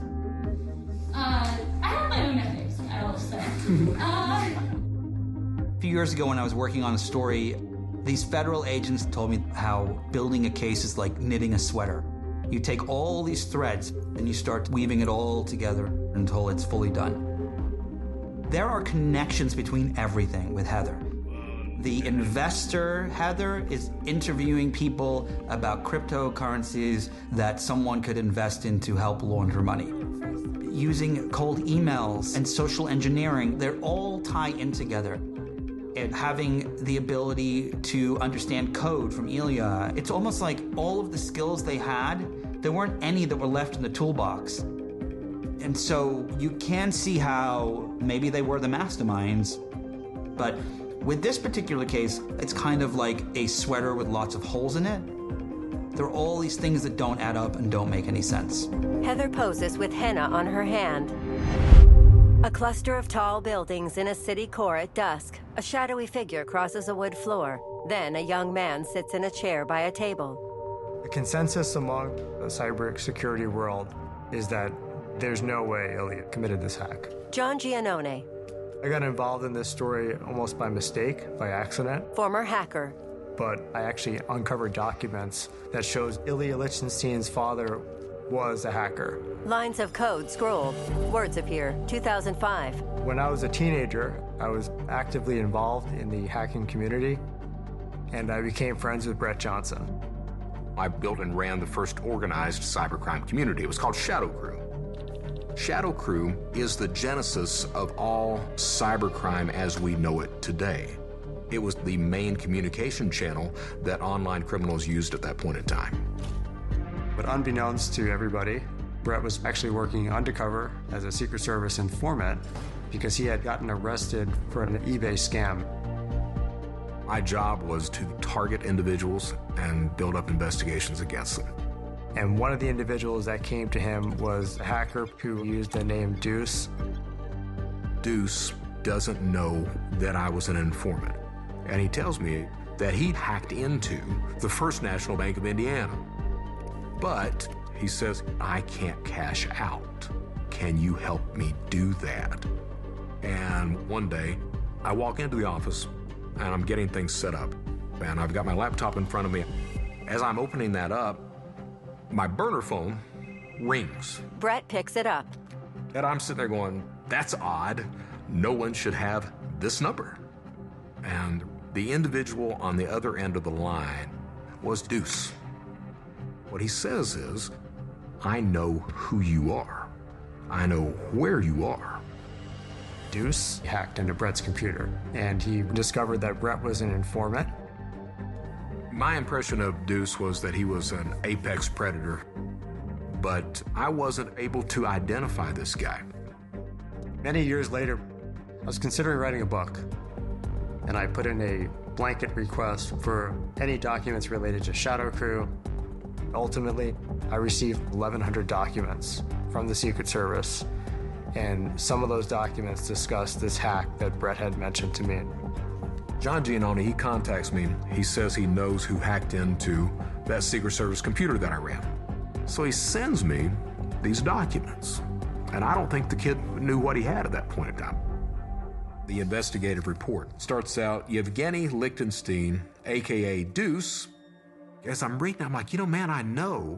Uh, I have my own ethics, I will say. uh, A few years ago when I was working on a story, these federal agents told me how building a case is like knitting a sweater. You take all these threads and you start weaving it all together until it's fully done. There are connections between everything with Heather. The investor, Heather, is interviewing people about cryptocurrencies that someone could invest in to help launder money. Using cold emails and social engineering, they're all tied in together. And having the ability to understand code from Ilya, it's almost like all of the skills they had, there weren't any that were left in the toolbox. And so you can see how maybe they were the masterminds, but with this particular case, it's kind of like a sweater with lots of holes in it. There are all these things that don't add up and don't make any sense. Heather poses with henna on her hand. A cluster of tall buildings in a city core at dusk. A shadowy figure crosses a wood floor. Then a young man sits in a chair by a table. The consensus among the cyber security world is that there's no way Ilya committed this hack. John Giannone. I got involved in this story almost by mistake, by accident. Former hacker. But I actually uncovered documents that shows Ilya Lichtenstein's father was a hacker. Lines of code scroll. Words appear. two thousand five. When I was a teenager, I was actively involved in the hacking community, and I became friends with Brett Johnson. I built and ran the first organized cybercrime community. It was called Shadow Crew. Shadow Crew is the genesis of all cybercrime as we know it today. It was the main communication channel that online criminals used at that point in time. But unbeknownst to everybody, Brett was actually working undercover as a Secret Service informant because he had gotten arrested for an eBay scam. My job was to target individuals and build up investigations against them. And one of the individuals that came to him was a hacker who used the name Deuce. Deuce doesn't know that I was an informant. And he tells me that he hacked into the First National Bank of Indiana. But he says, I can't cash out. Can you help me do that? And one day, I walk into the office and I'm getting things set up. And I've got my laptop in front of me. As I'm opening that up, my burner phone rings. Brett picks it up. And I'm sitting there going, that's odd. No one should have this number. And the individual on the other end of the line was Deuce. What he says is, I know who you are. I know where you are. Deuce hacked into Brett's computer, and he discovered that Brett was an informant. My impression of Deuce was that he was an apex predator, but I wasn't able to identify this guy. Many years later, I was considering writing a book, and I put in a blanket request for any documents related to Shadow Crew. Ultimately, I received eleven hundred documents from the Secret Service, and some of those documents discussed this hack that Brett had mentioned to me. John Giannone, he contacts me. He says he knows who hacked into that Secret Service computer that I ran. So he sends me these documents. And I don't think the kid knew what he had at that point in time. The investigative report starts out, Yevgeny Lichtenstein, a k a. Deuce. As I'm reading, I'm like, you know, man, I know,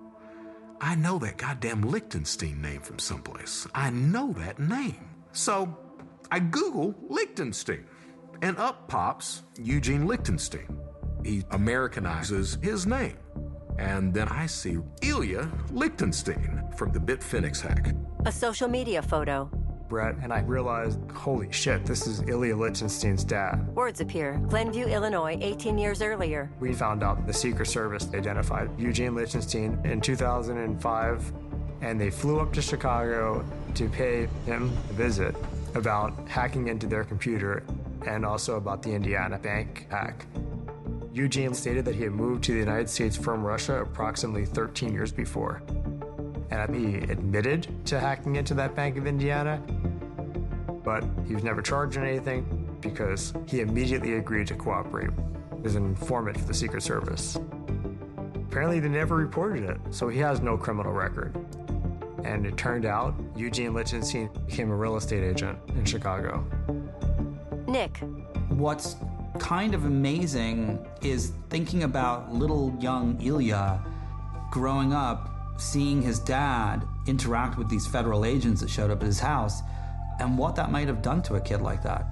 I know that goddamn Lichtenstein name from someplace. I know that name. So I Google Lichtenstein, and up pops Eugene Lichtenstein. He Americanizes his name. And then I see Ilya Lichtenstein from the Bitfinex hack. A social media photo. Brett, and I realized, holy shit, this is Ilya Lichtenstein's dad. Words appear. Glenview, Illinois, eighteen years earlier. We found out the Secret Service identified Eugene Lichtenstein in two thousand five, and they flew up to Chicago to pay him a visit about hacking into their computer and also about the Indiana bank hack. Eugene stated that he had moved to the United States from Russia approximately thirteen years before. And he admitted to hacking into that Bank of Indiana, but he was never charged in anything because he immediately agreed to cooperate as an informant for the Secret Service. Apparently they never reported it, so he has no criminal record. And it turned out Eugene Lichtenstein became a real estate agent in Chicago. Nick. What's kind of amazing is thinking about little young Ilya growing up, seeing his dad interact with these federal agents that showed up at his house, and what that might have done to a kid like that.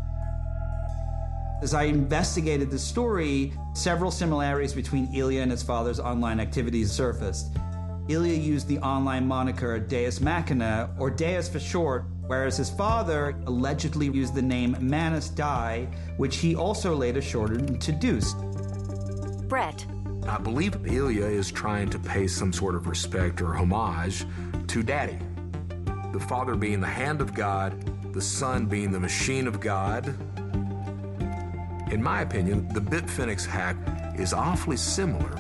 As I investigated the story, several similarities between Ilya and his father's online activities surfaced. Ilya used the online moniker Deus Machina, or Deus for short, whereas his father allegedly used the name Manus Dei, which he also later shortened to Deuce. Brett. I believe Ilya is trying to pay some sort of respect or homage to Daddy. The father being the hand of God, the son being the machine of God. In my opinion, the Bitfinex hack is awfully similar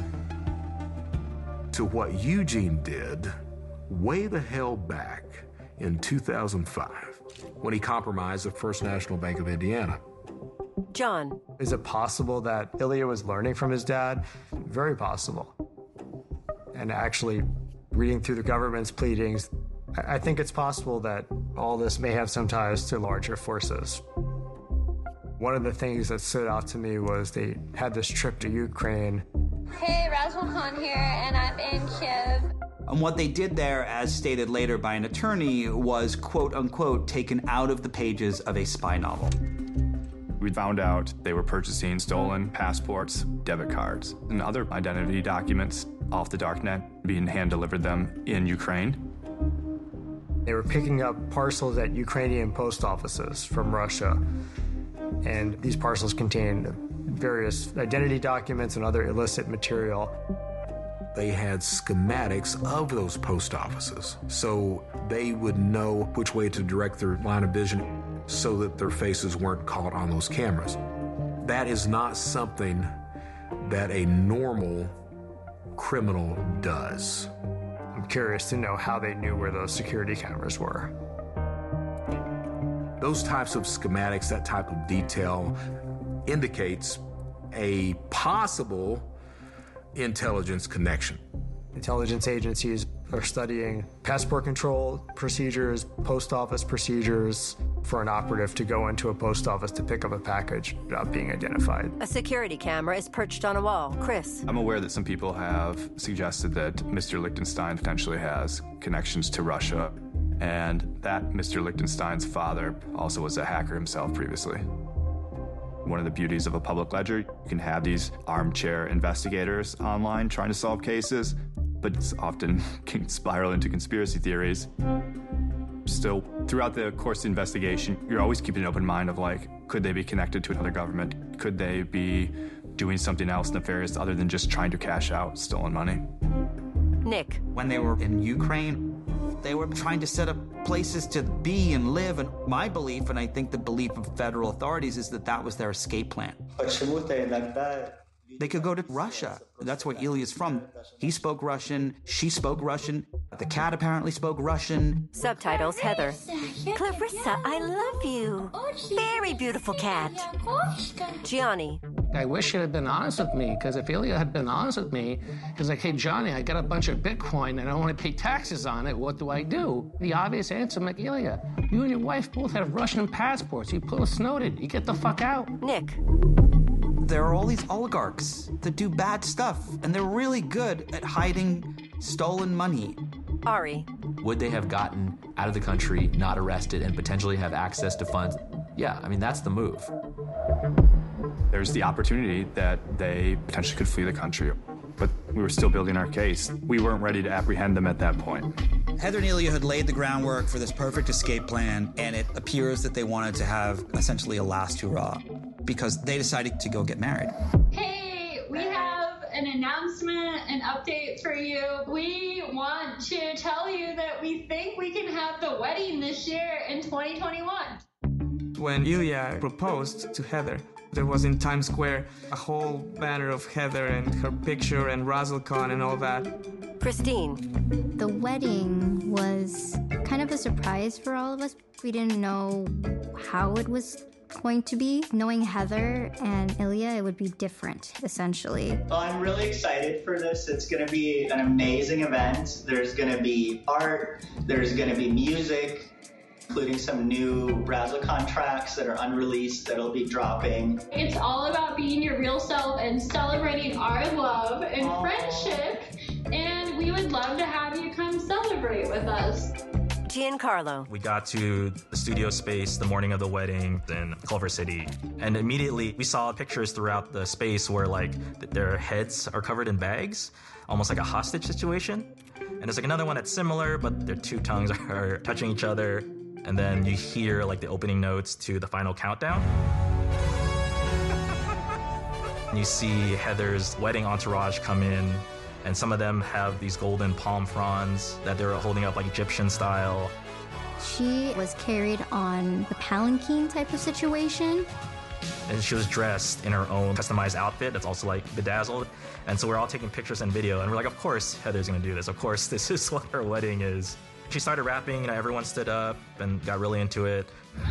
to what Eugene did way the hell back in two thousand five when he compromised the First National Bank of Indiana. John. Is it possible that Ilya was learning from his dad? Very possible. And actually, reading through the government's pleadings, I think it's possible that all this may have some ties to larger forces. One of the things that stood out to me was they had this trip to Ukraine. Hey, Razzle Khan here, and I'm in Kiev. And what they did there, as stated later by an attorney, was quote-unquote taken out of the pages of a spy novel. We found out they were purchasing stolen passports, debit cards, and other identity documents off the darknet, being hand-delivered them in Ukraine. They were picking up parcels at Ukrainian post offices from Russia, and these parcels contained various identity documents and other illicit material. They had schematics of those post offices, so they would know which way to direct their line of vision so that their faces weren't caught on those cameras. That is not something that a normal criminal does. I'm curious to know how they knew where those security cameras were. Those types of schematics, that type of detail, indicates a possible intelligence connection. Intelligence agencies are studying passport control procedures, post office procedures for an operative to go into a post office to pick up a package without being identified. A security camera is perched on a wall. Chris. I'm aware that some people have suggested that Mister Lichtenstein potentially has connections to Russia, and that Mister Lichtenstein's father also was a hacker himself previously. One of the beauties of a public ledger, you can have these armchair investigators online trying to solve cases, but it's often can spiral into conspiracy theories. Still, throughout the course of the investigation, you're always keeping an open mind of like, could they be connected to another government? Could they be doing something else nefarious other than just trying to cash out stolen money? Nick. When they were in Ukraine, they were trying to set up places to be and live, and my belief, and I think the belief of federal authorities, is that that was their escape plan. They could go to Russia. That's where Ilya's from. He spoke Russian, she spoke Russian, the cat apparently spoke Russian. Subtitles Heather. Clarissa, I love you. Very beautiful cat. Gianni. I wish he had been honest with me, because if Ilya had been honest with me, he's like, hey, Johnny, I got a bunch of Bitcoin and I don't want to pay taxes on it. What do I do? The obvious answer, I'm like, Ilya, you and your wife both have Russian passports. You pull a Snowden. You get the fuck out. Nick. There are all these oligarchs that do bad stuff, and they're really good at hiding stolen money. Ari. Would they have gotten out of the country, not arrested, and potentially have access to funds? Yeah, I mean, that's the move. There's the opportunity that they potentially could flee the country, but we were still building our case. We weren't ready to apprehend them at that point. Heather and Ilya had laid the groundwork for this perfect escape plan, and it appears that they wanted to have essentially a last hurrah because they decided to go get married. Hey, we have an announcement, an update for you. We want to tell you that we think we can have the wedding this year in twenty twenty-one. When Ilya proposed to Heather, there was in Times Square a whole banner of Heather and her picture and RazzleCon and all that. Christine. The wedding was kind of a surprise for all of us. We didn't know how it was going to be. Knowing Heather and Ilya, it would be different, essentially. Well, I'm really excited for this. It's going to be an amazing event. There's going to be art, there's going to be music, including some new RazzleCon tracks that are unreleased that'll be dropping. It's all about being your real self and celebrating our love and Aww. friendship, and we would love to have you come celebrate with us. Giancarlo. We got to the studio space the morning of the wedding in Culver City, and immediately we saw pictures throughout the space where like their heads are covered in bags, almost like a hostage situation. And there's like another one that's similar, but their two tongues are touching each other. And then you hear like the opening notes to the final countdown. And you see Heather's wedding entourage come in, and some of them have these golden palm fronds that they're holding up like Egyptian style. She was carried on the palanquin type of situation. And she was dressed in her own customized outfit that's also like bedazzled. And so we're all taking pictures and video, and we're like, of course Heather's gonna do this. Of course, this is what her wedding is. She started rapping, you know, everyone stood up and got really into it.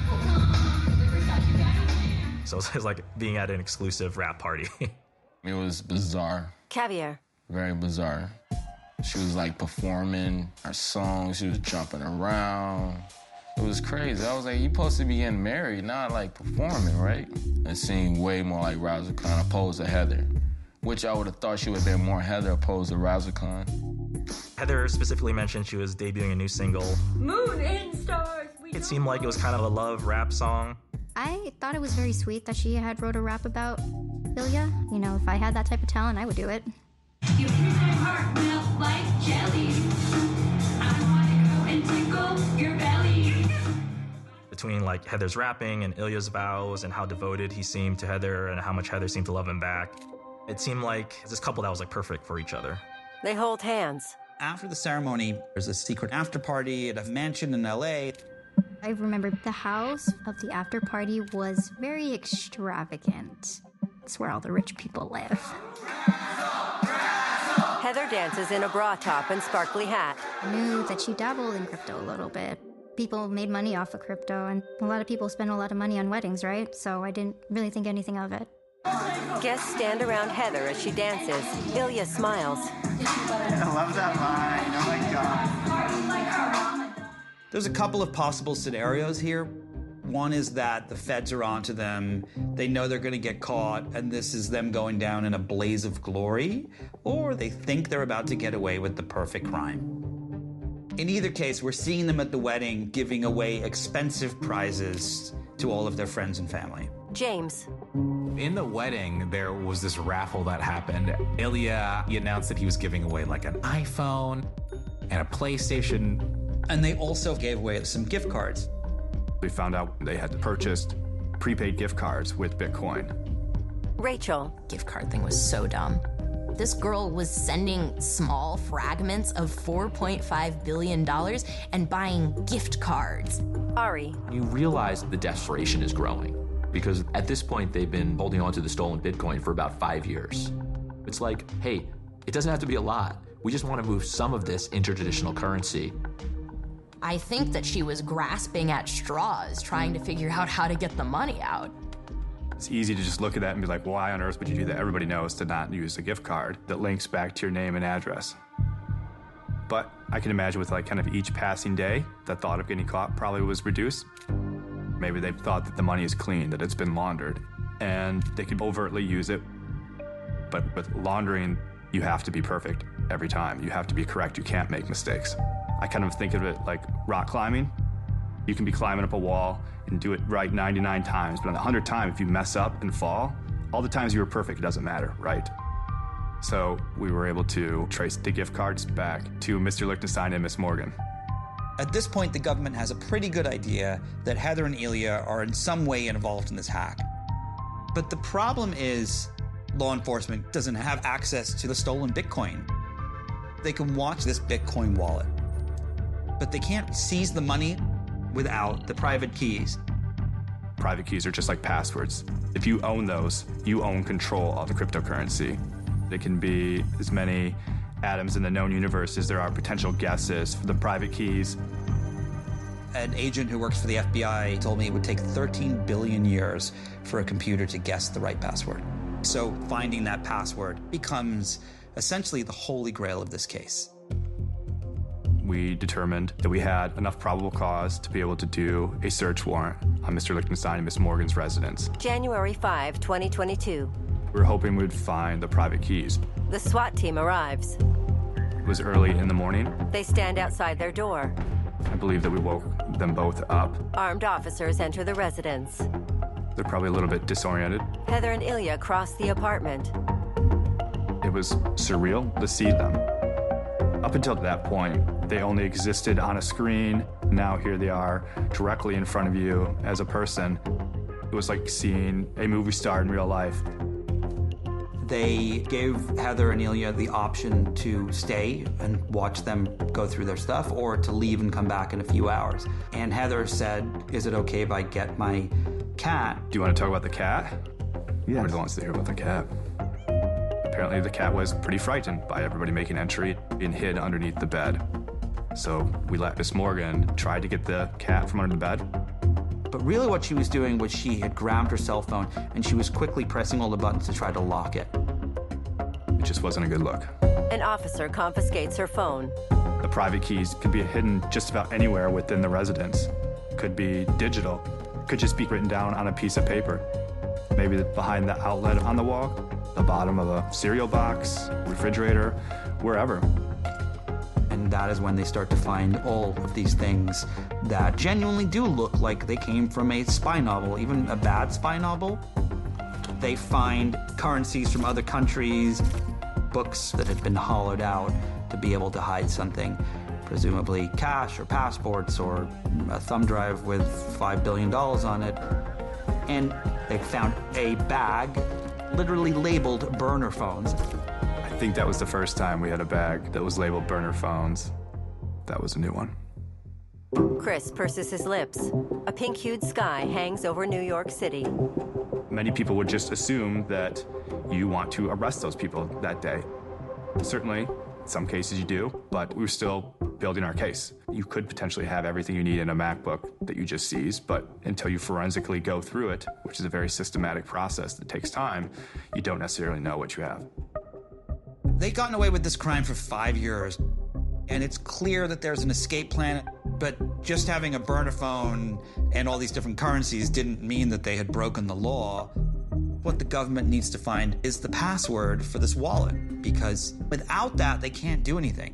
So it was like being at an exclusive rap party. It was bizarre. Caviar. Very bizarre. She was like performing her songs, she was jumping around. It was crazy. I was like, you supposed to be getting married, not like performing, right? It seemed way more like RazzleCon opposed to Heather, which I would have thought she would have been more Heather opposed to RazzleCon. Heather specifically mentioned she was debuting a new single. Moon and stars. It seemed like it was kind of a love rap song. I thought it was very sweet that she had wrote a rap about Ilya. You know, if I had that type of talent, I would do it. You make my heart melt like jelly. I wanna go and tickle your belly. Between like Heather's rapping and Ilya's vows and how devoted he seemed to Heather and how much Heather seemed to love him back, it seemed like this couple that was like perfect for each other. They hold hands. After the ceremony, there's a secret after party at a mansion in L A. I remember the house of the after party was very extravagant. It's where all the rich people live. Heather dances in a bra top and sparkly hat. I knew that she dabbled in crypto a little bit. People made money off of crypto, and a lot of people spend a lot of money on weddings, right? So I didn't really think anything of it. Guests stand around Heather as she dances. Ilya smiles. I love that line. Oh my God. There's a couple of possible scenarios here. One is that the feds are onto them, they know they're going to get caught, and this is them going down in a blaze of glory, or they think they're about to get away with the perfect crime. In either case, we're seeing them at the wedding giving away expensive prizes to all of their friends and family. James. In the wedding, there was this raffle that happened. Ilya, he announced that he was giving away like an iPhone and a PlayStation. And they also gave away some gift cards. We found out they had purchased prepaid gift cards with Bitcoin. Rachel. Gift card thing was so dumb. This girl was sending small fragments of four point five billion dollars and buying gift cards. Ari. You realize the desperation is growing because at this point they've been holding on to the stolen Bitcoin for about five years. It's like, hey, it doesn't have to be a lot. We just want to move some of this into traditional currency. I think that she was grasping at straws, trying to figure out how to get the money out. It's easy to just look at that and be like, why on earth would you do that? Everybody knows to not use a gift card that links back to your name and address. But I can imagine with like kind of each passing day, the thought of getting caught probably was reduced. Maybe they thought that the money is clean, that it's been laundered, and they could overtly use it. But with laundering, you have to be perfect every time. You have to be correct. You can't make mistakes. I kind of think of it like rock climbing. You can be climbing up a wall and do it right ninety-nine times, but on the hundredth time, if you mess up and fall, all the times you were perfect, it doesn't matter, right? So we were able to trace the gift cards back to Mister Lichtenstein and Miss Morgan. At this point, the government has a pretty good idea that Heather and Ilya are in some way involved in this hack. But the problem is law enforcement doesn't have access to the stolen Bitcoin. They can watch this Bitcoin wallet, but they can't seize the money without the private keys. Private keys are just like passwords. If you own those, you own control of the cryptocurrency. It can be as many atoms in the known universe as there are potential guesses for the private keys. An agent who works for the F B I told me it would take thirteen billion years for a computer to guess the right password. So finding that password becomes essentially the holy grail of this case. We determined that we had enough probable cause to be able to do a search warrant on Mister Lichtenstein and Miss Morgan's residence. January fifth, twenty twenty-two. We were hoping we'd find the private keys. The SWAT team arrives. It was early in the morning. They stand outside their door. I believe that we woke them both up. Armed officers enter the residence. They're probably a little bit disoriented. Heather and Ilya cross the apartment. It was surreal to see them. Up until that point, they only existed on a screen. Now here they are, directly in front of you as a person. It was like seeing a movie star in real life. They gave Heather and Ilya the option to stay and watch them go through their stuff, or to leave and come back in a few hours. And Heather said, is it okay if I get my cat? Do you want to talk about the cat? Yeah. Everybody wants to hear about the cat. Apparently the cat was pretty frightened by everybody making entry and hid underneath the bed. So we let Miss Morgan try to get the cat from under the bed. But really what she was doing was she had grabbed her cell phone and she was quickly pressing all the buttons to try to lock it. It just wasn't a good look. An officer confiscates her phone. The private keys could be hidden just about anywhere within the residence. Could be digital. Could just be written down on a piece of paper. Maybe behind the outlet on the wall, the bottom of a cereal box, refrigerator, wherever. And that is when they start to find all of these things that genuinely do look like they came from a spy novel, even a bad spy novel. They find currencies from other countries, books that had been hollowed out to be able to hide something, presumably cash or passports or a thumb drive with five billion dollars on it. And they found a bag literally labeled burner phones. I think that was the first time we had a bag that was labeled burner phones. That was a new one. Chris purses his lips. A pink-hued sky hangs over New York City. Many people would just assume that you want to arrest those people that day. Certainly, in some cases you do, but we're still building our case. You could potentially have everything you need in a MacBook that you just seized, but until you forensically go through it, which is a very systematic process that takes time, you don't necessarily know what you have. They've gotten away with this crime for five years, and it's clear that there's an escape plan, but just having a burner phone and all these different currencies didn't mean that they had broken the law. What the government needs to find is the password for this wallet, because without that, they can't do anything.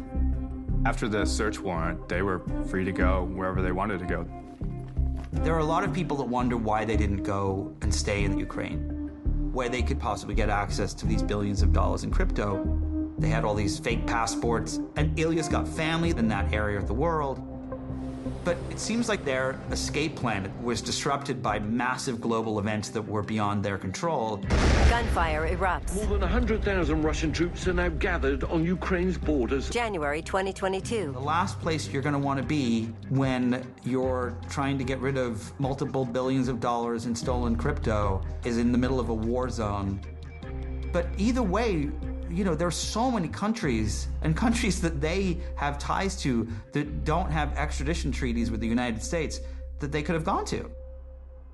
After the search warrant, they were free to go wherever they wanted to go. There are a lot of people that wonder why they didn't go and stay in Ukraine, where they could possibly get access to these billions of dollars in crypto. They had all these fake passports, and Ilya's got family in that area of the world. But it seems like their escape plan was disrupted by massive global events that were beyond their control. Gunfire erupts. More than one hundred thousand Russian troops are now gathered on Ukraine's borders. January twenty twenty-two. The last place you're going to want to be when you're trying to get rid of multiple billions of dollars in stolen crypto is in the middle of a war zone. But either way, you know, there's so many countries and countries that they have ties to that don't have extradition treaties with the United States that they could have gone to.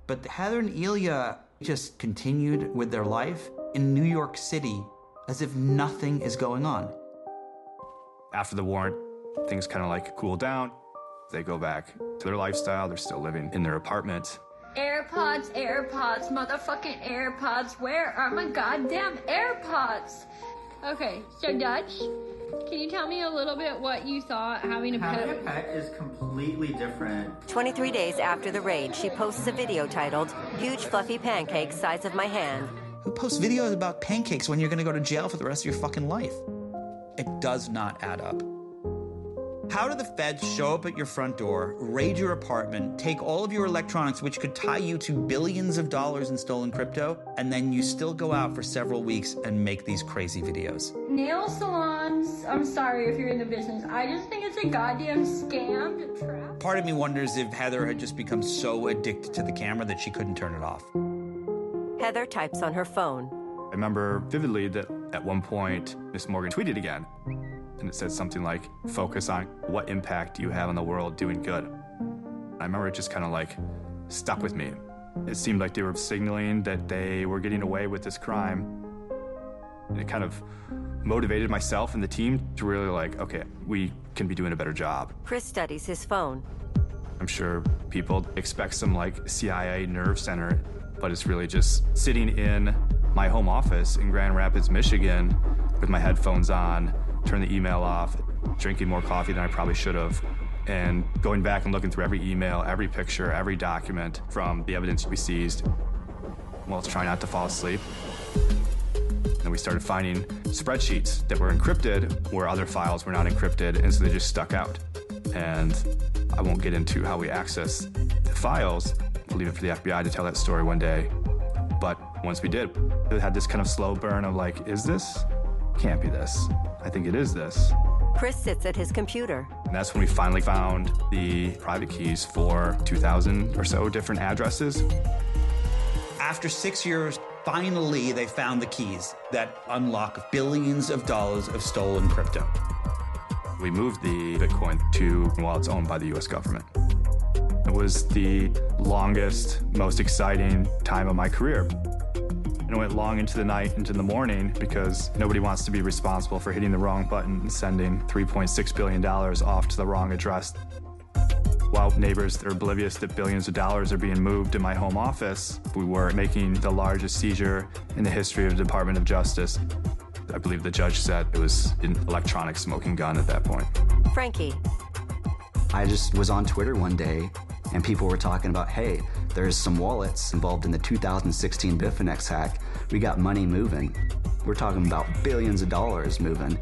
But Heather and Ilya just continued with their life in New York City as if nothing is going on. After the warrant, things kind of like cool down. They go back to their lifestyle. They're still living in their apartment. AirPods, AirPods, motherfucking AirPods. Where are my goddamn AirPods? Okay, so Dutch, can you tell me a little bit what you thought having a pet? Having a pet is completely different. twenty-three days after the raid, she posts a video titled, Huge Fluffy Pancakes Size of My Hand. Who posts videos about pancakes when you're going to go to jail for the rest of your fucking life? It does not add up. How do the feds show up at your front door, raid your apartment, take all of your electronics, which could tie you to billions of dollars in stolen crypto, and then you still go out for several weeks and make these crazy videos? Nail salons, I'm sorry if you're in the business. I just think it's a goddamn scam to trap. Part of me wonders if Heather had just become so addicted to the camera that she couldn't turn it off. Heather types on her phone. I remember vividly that at one point, Miss Morgan tweeted again. And it said something like, focus on what impact you have on the world doing good. I remember it just kind of like stuck with me. It seemed like they were signaling that they were getting away with this crime. And it kind of motivated myself and the team to really like, okay, we can be doing a better job. Chris studies his phone. I'm sure people expect some like C I A nerve center, but it's really just sitting in my home office in Grand Rapids, Michigan with my headphones on, turn the email off, drinking more coffee than I probably should have, and going back and looking through every email, every picture, every document from the evidence we seized. Well, let's try not to fall asleep. And we started finding spreadsheets that were encrypted where other files were not encrypted, and so they just stuck out. And I won't get into how we access the files. I'll leave it for the F B I to tell that story one day. But once we did, it had this kind of slow burn of like, is this? Can't be this. I think it is this. Chris sits at his computer. And that's when we finally found the private keys for two thousand or so different addresses. After six years, finally they found the keys that unlock billions of dollars of stolen crypto. We moved the Bitcoin to wallets owned by the U S government. It was the longest, most exciting time of my career. And it went long into the night, into the morning, because nobody wants to be responsible for hitting the wrong button and sending three point six billion dollars off to the wrong address. While neighbors are oblivious that billions of dollars are being moved in my home office, we were making the largest seizure in the history of the Department of Justice. I believe the judge said it was an electronic smoking gun at that point. Frankie. I just was on Twitter one day, and people were talking about, hey, there's some wallets involved in the two thousand sixteen Bitfinex hack. We got money moving. We're talking about billions of dollars moving.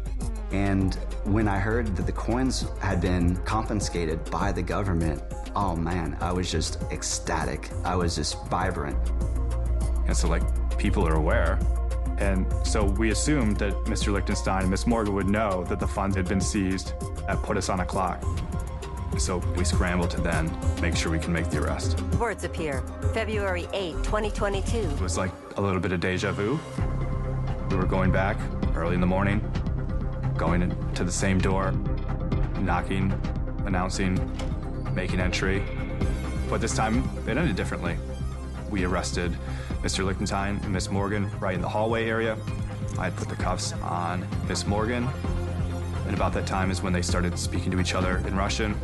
And when I heard that the coins had been confiscated by the government, oh man, I was just ecstatic. I was just vibrant. And so, like, people are aware. And so we assumed that Mister Lichtenstein and Miss Morgan would know that the funds had been seized. That put us on a clock. So we scrambled to then make sure we can make the arrest. Words appear. February eighth, twenty twenty-two. It was like a little bit of deja vu. We were going back early in the morning, going to the same door, knocking, announcing, making entry. But this time, it ended differently. We arrested Mister Lichtenstein and Miss Morgan right in the hallway area. I had put the cuffs on Miss Morgan. And about that time is when they started speaking to each other in Russian.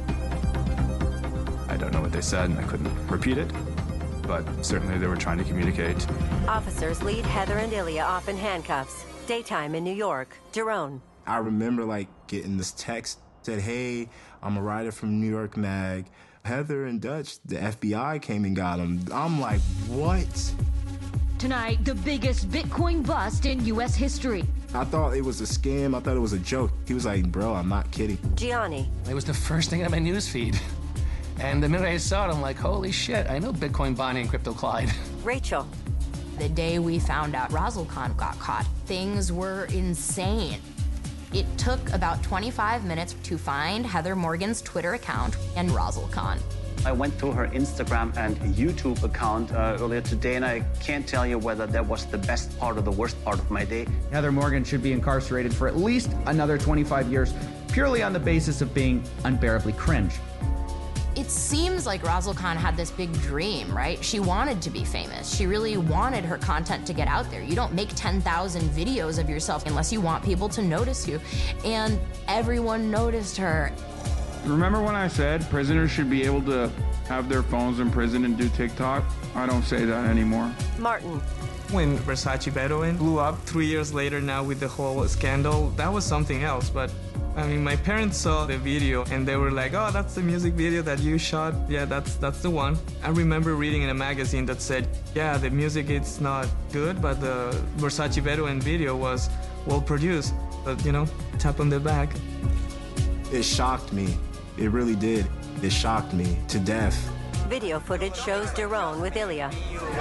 I don't know what they said, and I couldn't repeat it, but certainly they were trying to communicate. Officers lead Heather and Ilya off in handcuffs. Daytime in New York. Jerome. I remember like getting this text, said, hey, I'm a writer from New York Mag. Heather and Dutch, the F B I came and got them. I'm like, what? Tonight, the biggest Bitcoin bust in U S history. I thought it was a scam. I thought it was a joke. He was like, bro, I'm not kidding. Gianni. It was the first thing on my newsfeed. And the minute I saw it, I'm like, holy shit, I know Bitcoin Bonnie and Crypto Clyde. Rachel. The day we found out Razzlekhan got caught, things were insane. It took about twenty-five minutes to find Heather Morgan's Twitter account and Razzlekhan. I went through her Instagram and YouTube account uh, earlier today, and I can't tell you whether that was the best part or the worst part of my day. Heather Morgan should be incarcerated for at least another twenty-five years, purely on the basis of being unbearably cringe. It's It seems like Razzle Khan had this big dream, right? She wanted to be famous. She really wanted her content to get out there. You don't make ten thousand videos of yourself unless you want people to notice you. And everyone noticed her. Remember when I said prisoners should be able to have their phones in prison and do TikTok? I don't say that anymore. Martin. When Versace Bedouin blew up three years later now with the whole scandal, that was something else. But I mean, my parents saw the video and they were like, oh, that's the music video that you shot. Yeah, that's that's the one. I remember reading in a magazine that said, yeah, the music is not good, but the Versace Bedouin video was well produced. But, you know, tap on the back. It shocked me. It really did. It shocked me to death. Video footage shows Daron with Ilya.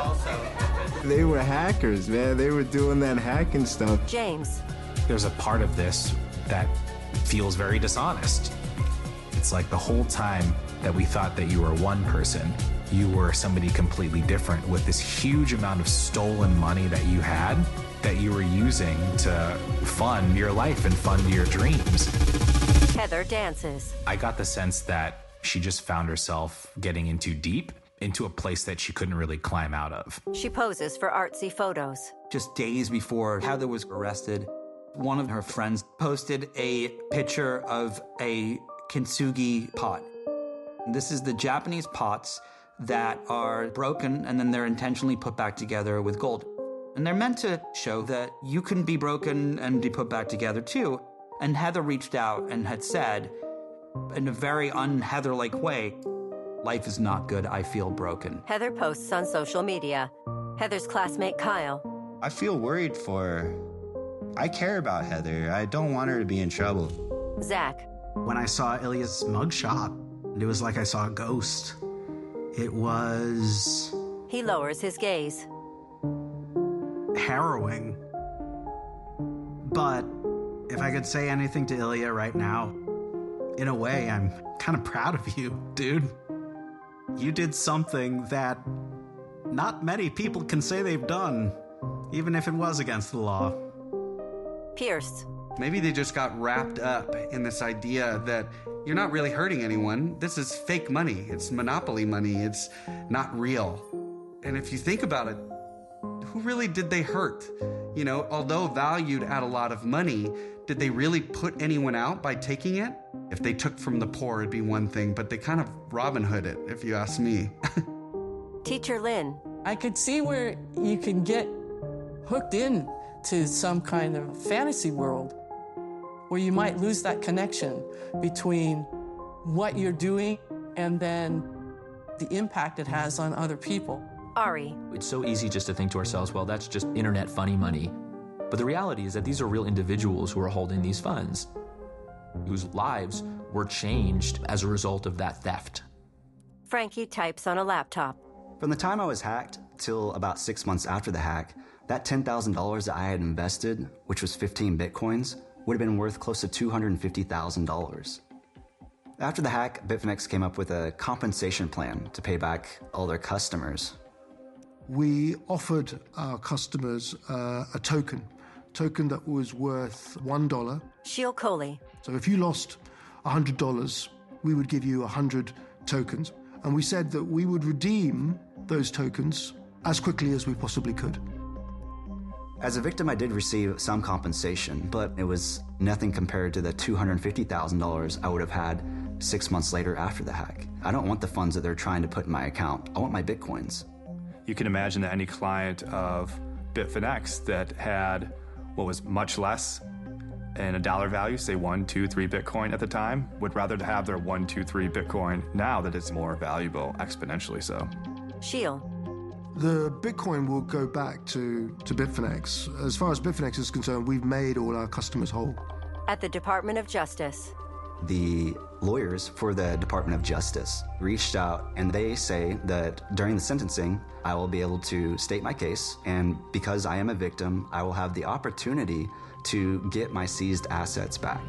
They were hackers, man. They were doing that hacking stuff. James. There's a part of this that feels very dishonest. It's like the whole time that we thought that you were one person, you were somebody completely different with this huge amount of stolen money that you had that you were using to fund your life and fund your dreams. Heather dances. I got the sense that she just found herself getting in too deep, into a place that she couldn't really climb out of. She poses for artsy photos. Just days before Heather was arrested, one of her friends posted a picture of a kintsugi pot. This is the Japanese pots that are broken and then they're intentionally put back together with gold. And they're meant to show that you can be broken and be put back together too. And Heather reached out and had said, in a very un-Heather-like way, life is not good, I feel broken. Heather posts on social media. Heather's classmate Kyle. I feel worried for her. I care about Heather. I don't want her to be in trouble. Zach. When I saw Ilya's mugshot, it was like I saw a ghost. It was... He lowers his gaze. Harrowing. But if I could say anything to Ilya right now, in a way, I'm kind of proud of you, dude. You did something that not many people can say they've done, even if it was against the law. Pierce. Maybe they just got wrapped up in this idea that you're not really hurting anyone. This is fake money. It's monopoly money. It's not real. And if you think about it, who really did they hurt? You know, although valued at a lot of money, did they really put anyone out by taking it? If they took from the poor, it'd be one thing, but they kind of Robin Hood it, if you ask me. Teacher Lynn. I could see where you can get hooked in to some kind of fantasy world where you might lose that connection between what you're doing and then the impact it has on other people. Ari. It's so easy just to think to ourselves, well, that's just internet funny money. But the reality is that these are real individuals who are holding these funds, whose lives were changed as a result of that theft. Frankie types on a laptop. From the time I was hacked till about six months after the hack, that ten thousand dollars that I had invested, which was fifteen bitcoins, would have been worth close to two hundred fifty thousand dollars. After the hack, Bitfinex came up with a compensation plan to pay back all their customers. We offered our customers uh, a token, token that was worth one dollar. Sheil Coley. So if you lost one hundred dollars, we would give you one hundred tokens. And we said that we would redeem those tokens as quickly as we possibly could. As a victim, I did receive some compensation, but it was nothing compared to the two hundred fifty thousand dollars I would have had six months later after the hack. I don't want the funds that they're trying to put in my account. I want my bitcoins. You can imagine that any client of Bitfinex that had what was much less in a dollar value, say one, two, three Bitcoin at the time, would rather have their one, two, three Bitcoin now that it's more valuable, exponentially so. Sheil. The Bitcoin will go back to, to Bitfinex. As far as Bitfinex is concerned, we've made all our customers whole. At the Department of Justice. The lawyers for the Department of Justice reached out and they say that during the sentencing, I will be able to state my case, and because I am a victim, I will have the opportunity to get my seized assets back.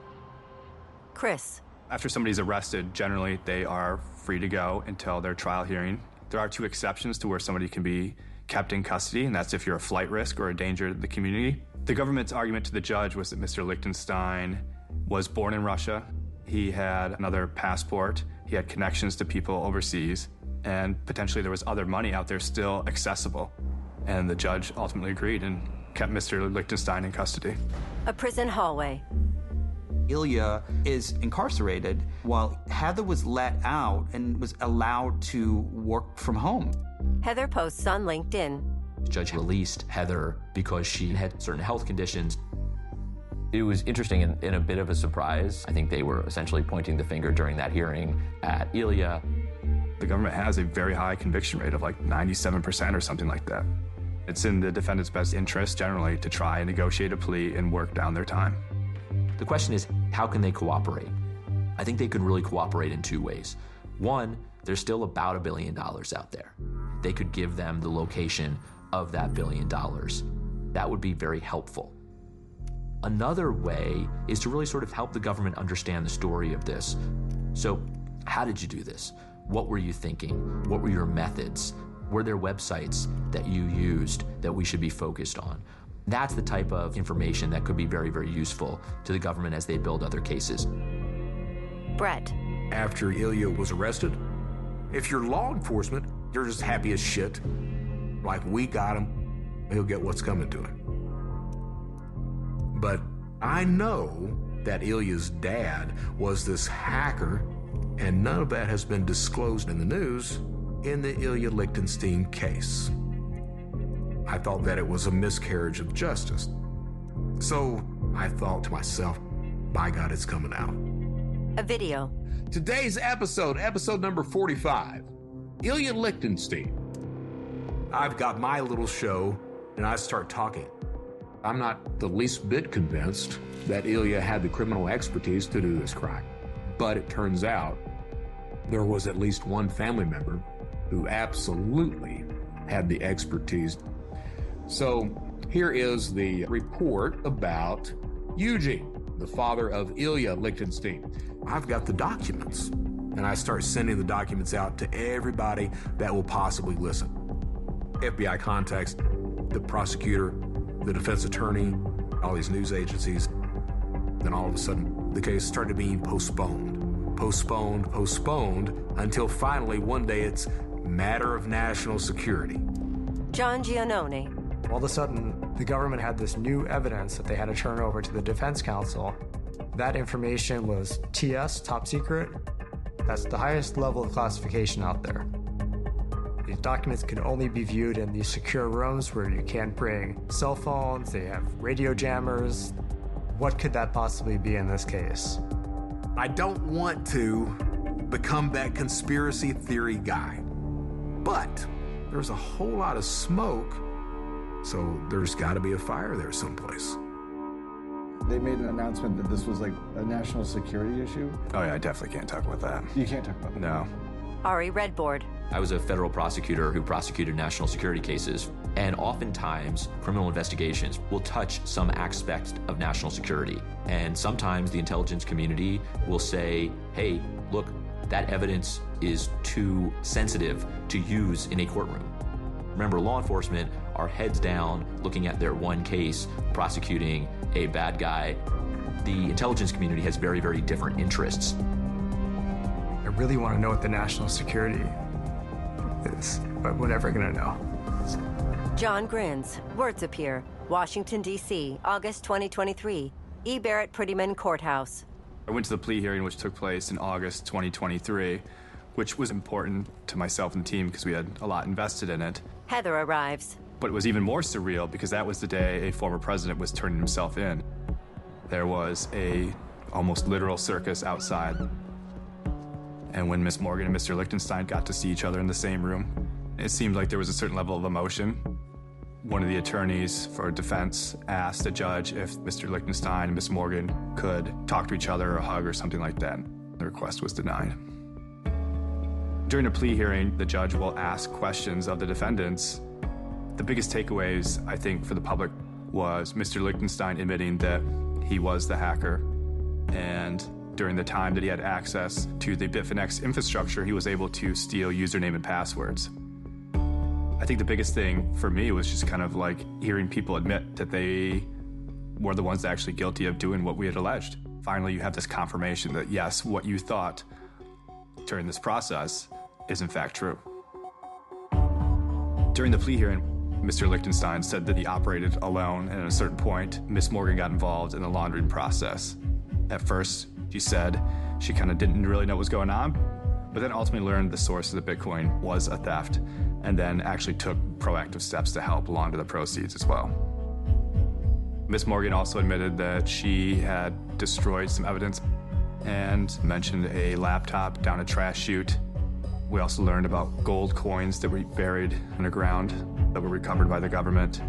Chris. After somebody's arrested, generally they are free to go until their trial hearing. There are two exceptions to where somebody can be kept in custody, and that's if you're a flight risk or a danger to the community. The government's argument to the judge was that Mister Lichtenstein was born in Russia. He had another passport. he had connections to people overseas, and potentially there was other money out there still accessible. And the judge ultimately agreed and kept Mister Lichtenstein in custody. A prison hallway. Ilya is incarcerated while Heather was let out and was allowed to work from home. Heather posts on LinkedIn. The judge released Heather because she had certain health conditions. It was interesting and, and a bit of a surprise. I think they were essentially pointing the finger during that hearing at Ilya. The government has a very high conviction rate of like ninety-seven percent or something like that. It's in the defendant's best interest generally to try and negotiate a plea and work down their time. The question is, how can they cooperate? I think they could really cooperate in two ways. One, there's still about a billion dollars out there. They could give them the location of that billion dollars. That would be very helpful. Another way is to really sort of help the government understand the story of this. So, how did you do this? What were you thinking? What were your methods? Were there websites that you used that we should be focused on? That's the type of information that could be very, very useful to the government as they build other cases. Brett. After Ilya was arrested, if you're law enforcement, you're just happy as shit. Like, we got him, he'll get what's coming to him. But I know that Ilya's dad was this hacker, and none of that has been disclosed in the news in the Ilya Lichtenstein case. I thought that it was a miscarriage of justice. So I thought to myself, by God, it's coming out. A video. Today's episode, episode number forty-five, Ilya Lichtenstein. I've got my little show, and I start talking. I'm not the least bit convinced that Ilya had the criminal expertise to do this crime. But it turns out there was at least one family member who absolutely had the expertise. So here is the report about Eugene, the father of Ilya Lichtenstein. I've got the documents, and I start sending the documents out to everybody that will possibly listen. F B I contacts the prosecutor, the defense attorney, all these news agencies. Then all of a sudden, the case started being postponed, postponed, postponed, until finally one day it's matter of national security. John Giannone. All of a sudden, the government had this new evidence that they had to turn over to the defense counsel. That information was T S, top secret. That's the highest level of classification out there. These documents can only be viewed in these secure rooms where you can't bring cell phones, they have radio jammers. What could that possibly be in this case? I don't want to become that conspiracy theory guy, but there's a whole lot of smoke, so there's got to be a fire there someplace. They made an announcement that this was like a national security issue. Oh yeah, I definitely can't talk about that. You can't talk about that. No. Ari Redboard. I was a federal prosecutor who prosecuted national security cases, and oftentimes criminal investigations will touch some aspect of national security. And sometimes the intelligence community will say, hey, look, that evidence is too sensitive to use in a courtroom. Remember, law enforcement are heads down looking at their one case, prosecuting a bad guy. The intelligence community has very, very different interests. I really want to know what the national security is, but we're never going to know. John grins. Words appear. Washington, D C, August twenty twenty-three. E. Barrett Prettyman Courthouse. I went to the plea hearing, which took place in August twenty twenty-three, which was important to myself and the team because we had a lot invested in it. Heather arrives. But it was even more surreal because that was the day a former president was turning himself in. There was a almost literal circus outside. And when Miss Morgan and Mister Lichtenstein got to see each other in the same room, it seemed like there was a certain level of emotion. One of the attorneys for defense asked the judge if Mister Lichtenstein and Miss Morgan could talk to each other or hug or something like that. The request was denied. During a plea hearing, the judge will ask questions of the defendants. The biggest takeaways, I think, for the public was Mister Lichtenstein admitting that he was the hacker, and during the time that he had access to the Bitfinex infrastructure, he was able to steal username and passwords. I think the biggest thing for me was just kind of like hearing people admit that they were the ones actually guilty of doing what we had alleged. Finally, you have this confirmation that yes, what you thought during this process is in fact true. During the plea hearing, Mister Lichtenstein said that he operated alone, and at a certain point, Miss Morgan got involved in the laundering process. At first, she said she kind of didn't really know what was going on, but then ultimately learned the source of the Bitcoin was a theft, and then actually took proactive steps to help launder the proceeds as well. Miss Morgan also admitted that she had destroyed some evidence and mentioned a laptop down a trash chute. We also learned about gold coins that were buried underground that were recovered by the government.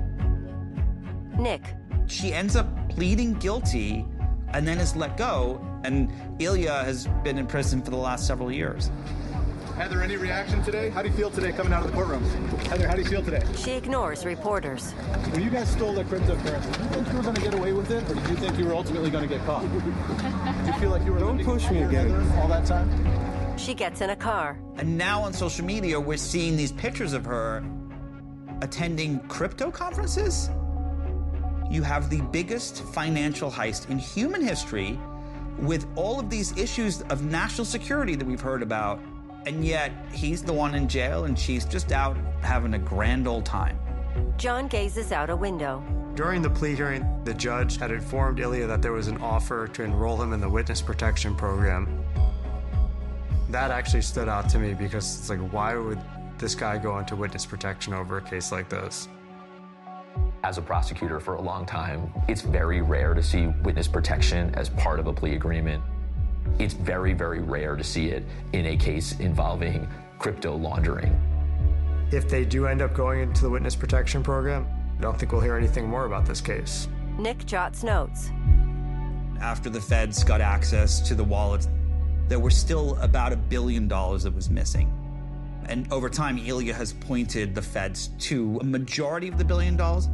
Nick. She ends up pleading guilty and then is let go, and Ilya has been in prison for the last several years. Heather, any reaction today? How do you feel today coming out of the courtroom? Heather, how do you feel today? She ignores reporters. When you guys stole the cryptocurrency, did you think you were going to get away with it, or did you think you were ultimately going to get caught? Did you feel like you were Don't push me again. Heather all that time? She gets in a car. And now on social media, we're seeing these pictures of her attending crypto conferences. You have the biggest financial heist in human history with all of these issues of national security that we've heard about. And yet he's the one in jail and she's just out having a grand old time. John gazes out a window. During the plea hearing, the judge had informed Ilya that there was an offer to enroll him in the witness protection program. That actually stood out to me because it's like, why would this guy go into witness protection over a case like this? As a prosecutor for a long time, it's very rare to see witness protection as part of a plea agreement. It's very, very rare to see it in a case involving crypto laundering. If they do end up going into the witness protection program, I don't think we'll hear anything more about this case. Nick jots notes. After the feds got access to the wallets, there were still about a billion dollars that was missing. And over time, Ilya has pointed the feds to a majority of the billion dollars.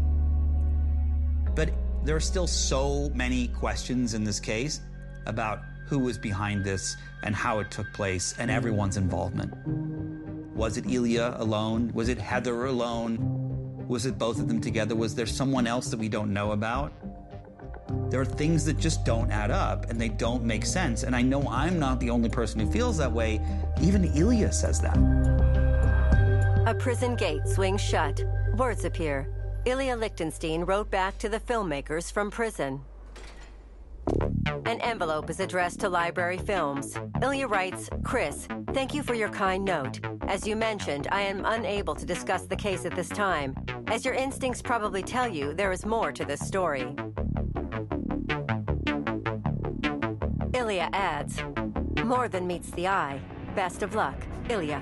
But there are still so many questions in this case about who was behind this and how it took place and everyone's involvement. Was it Ilya alone? Was it Heather alone? Was it both of them together? Was there someone else that we don't know about? There are things that just don't add up and they don't make sense. And I know I'm not the only person who feels that way. Even Ilya says that. A prison gate swings shut. Words appear. Ilya Lichtenstein wrote back to the filmmakers from prison. An envelope is addressed to Library Films. Ilya writes, Chris, thank you for your kind note. As you mentioned, I am unable to discuss the case at this time. As your instincts probably tell you, there is more to this story. Ilya adds, more than meets the eye. Best of luck, Ilya.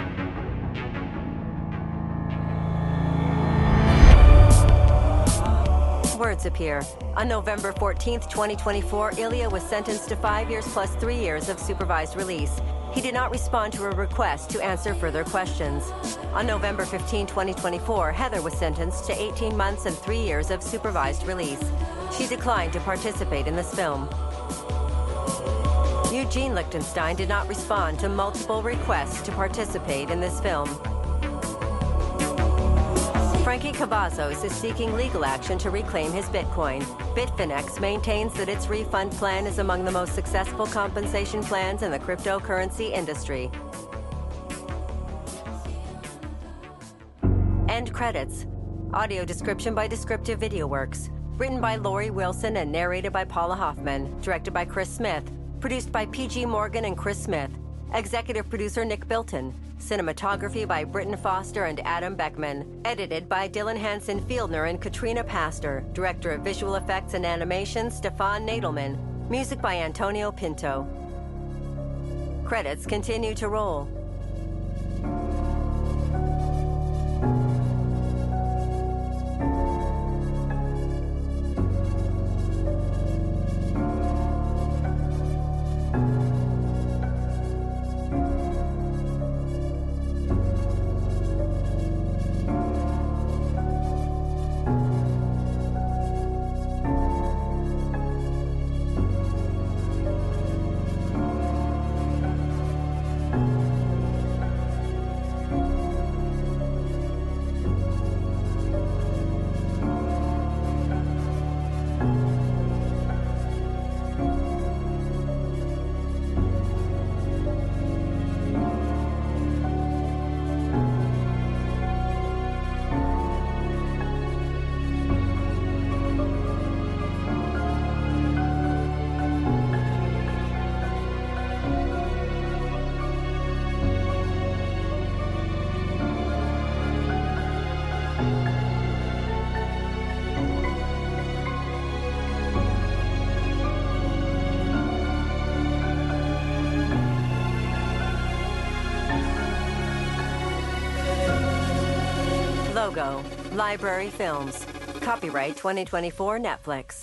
Words appear. On November fourteenth, twenty twenty-four, Ilya was sentenced to five years plus three years of supervised release. He did not respond to a request to answer further questions. On November fifteenth, twenty twenty-four, Heather was sentenced to eighteen months and three years of supervised release. She declined to participate in this film. Eugene Lichtenstein did not respond to multiple requests to participate in this film. Frankie Cavazos is seeking legal action to reclaim his Bitcoin. Bitfinex maintains that its refund plan is among the most successful compensation plans in the cryptocurrency industry. End credits. Audio description by Descriptive Video Works. Written by Lori Wilson and narrated by Paula Hoffman. Directed by Chris Smith. Produced by P G Morgan and Chris Smith. Executive producer Nick Bilton. Cinematography by Britton Foster and Adam Beckman. Edited by Dylan Hansen Fieldner and Katrina Pastor. Director of Visual Effects and Animation, Stefan Nadelman. Music by Antonio Pinto. Credits continue to roll. Logo, Library Films. Copyright twenty twenty-four Netflix.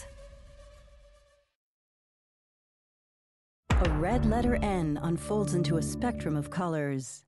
A red letter N unfolds into a spectrum of colors.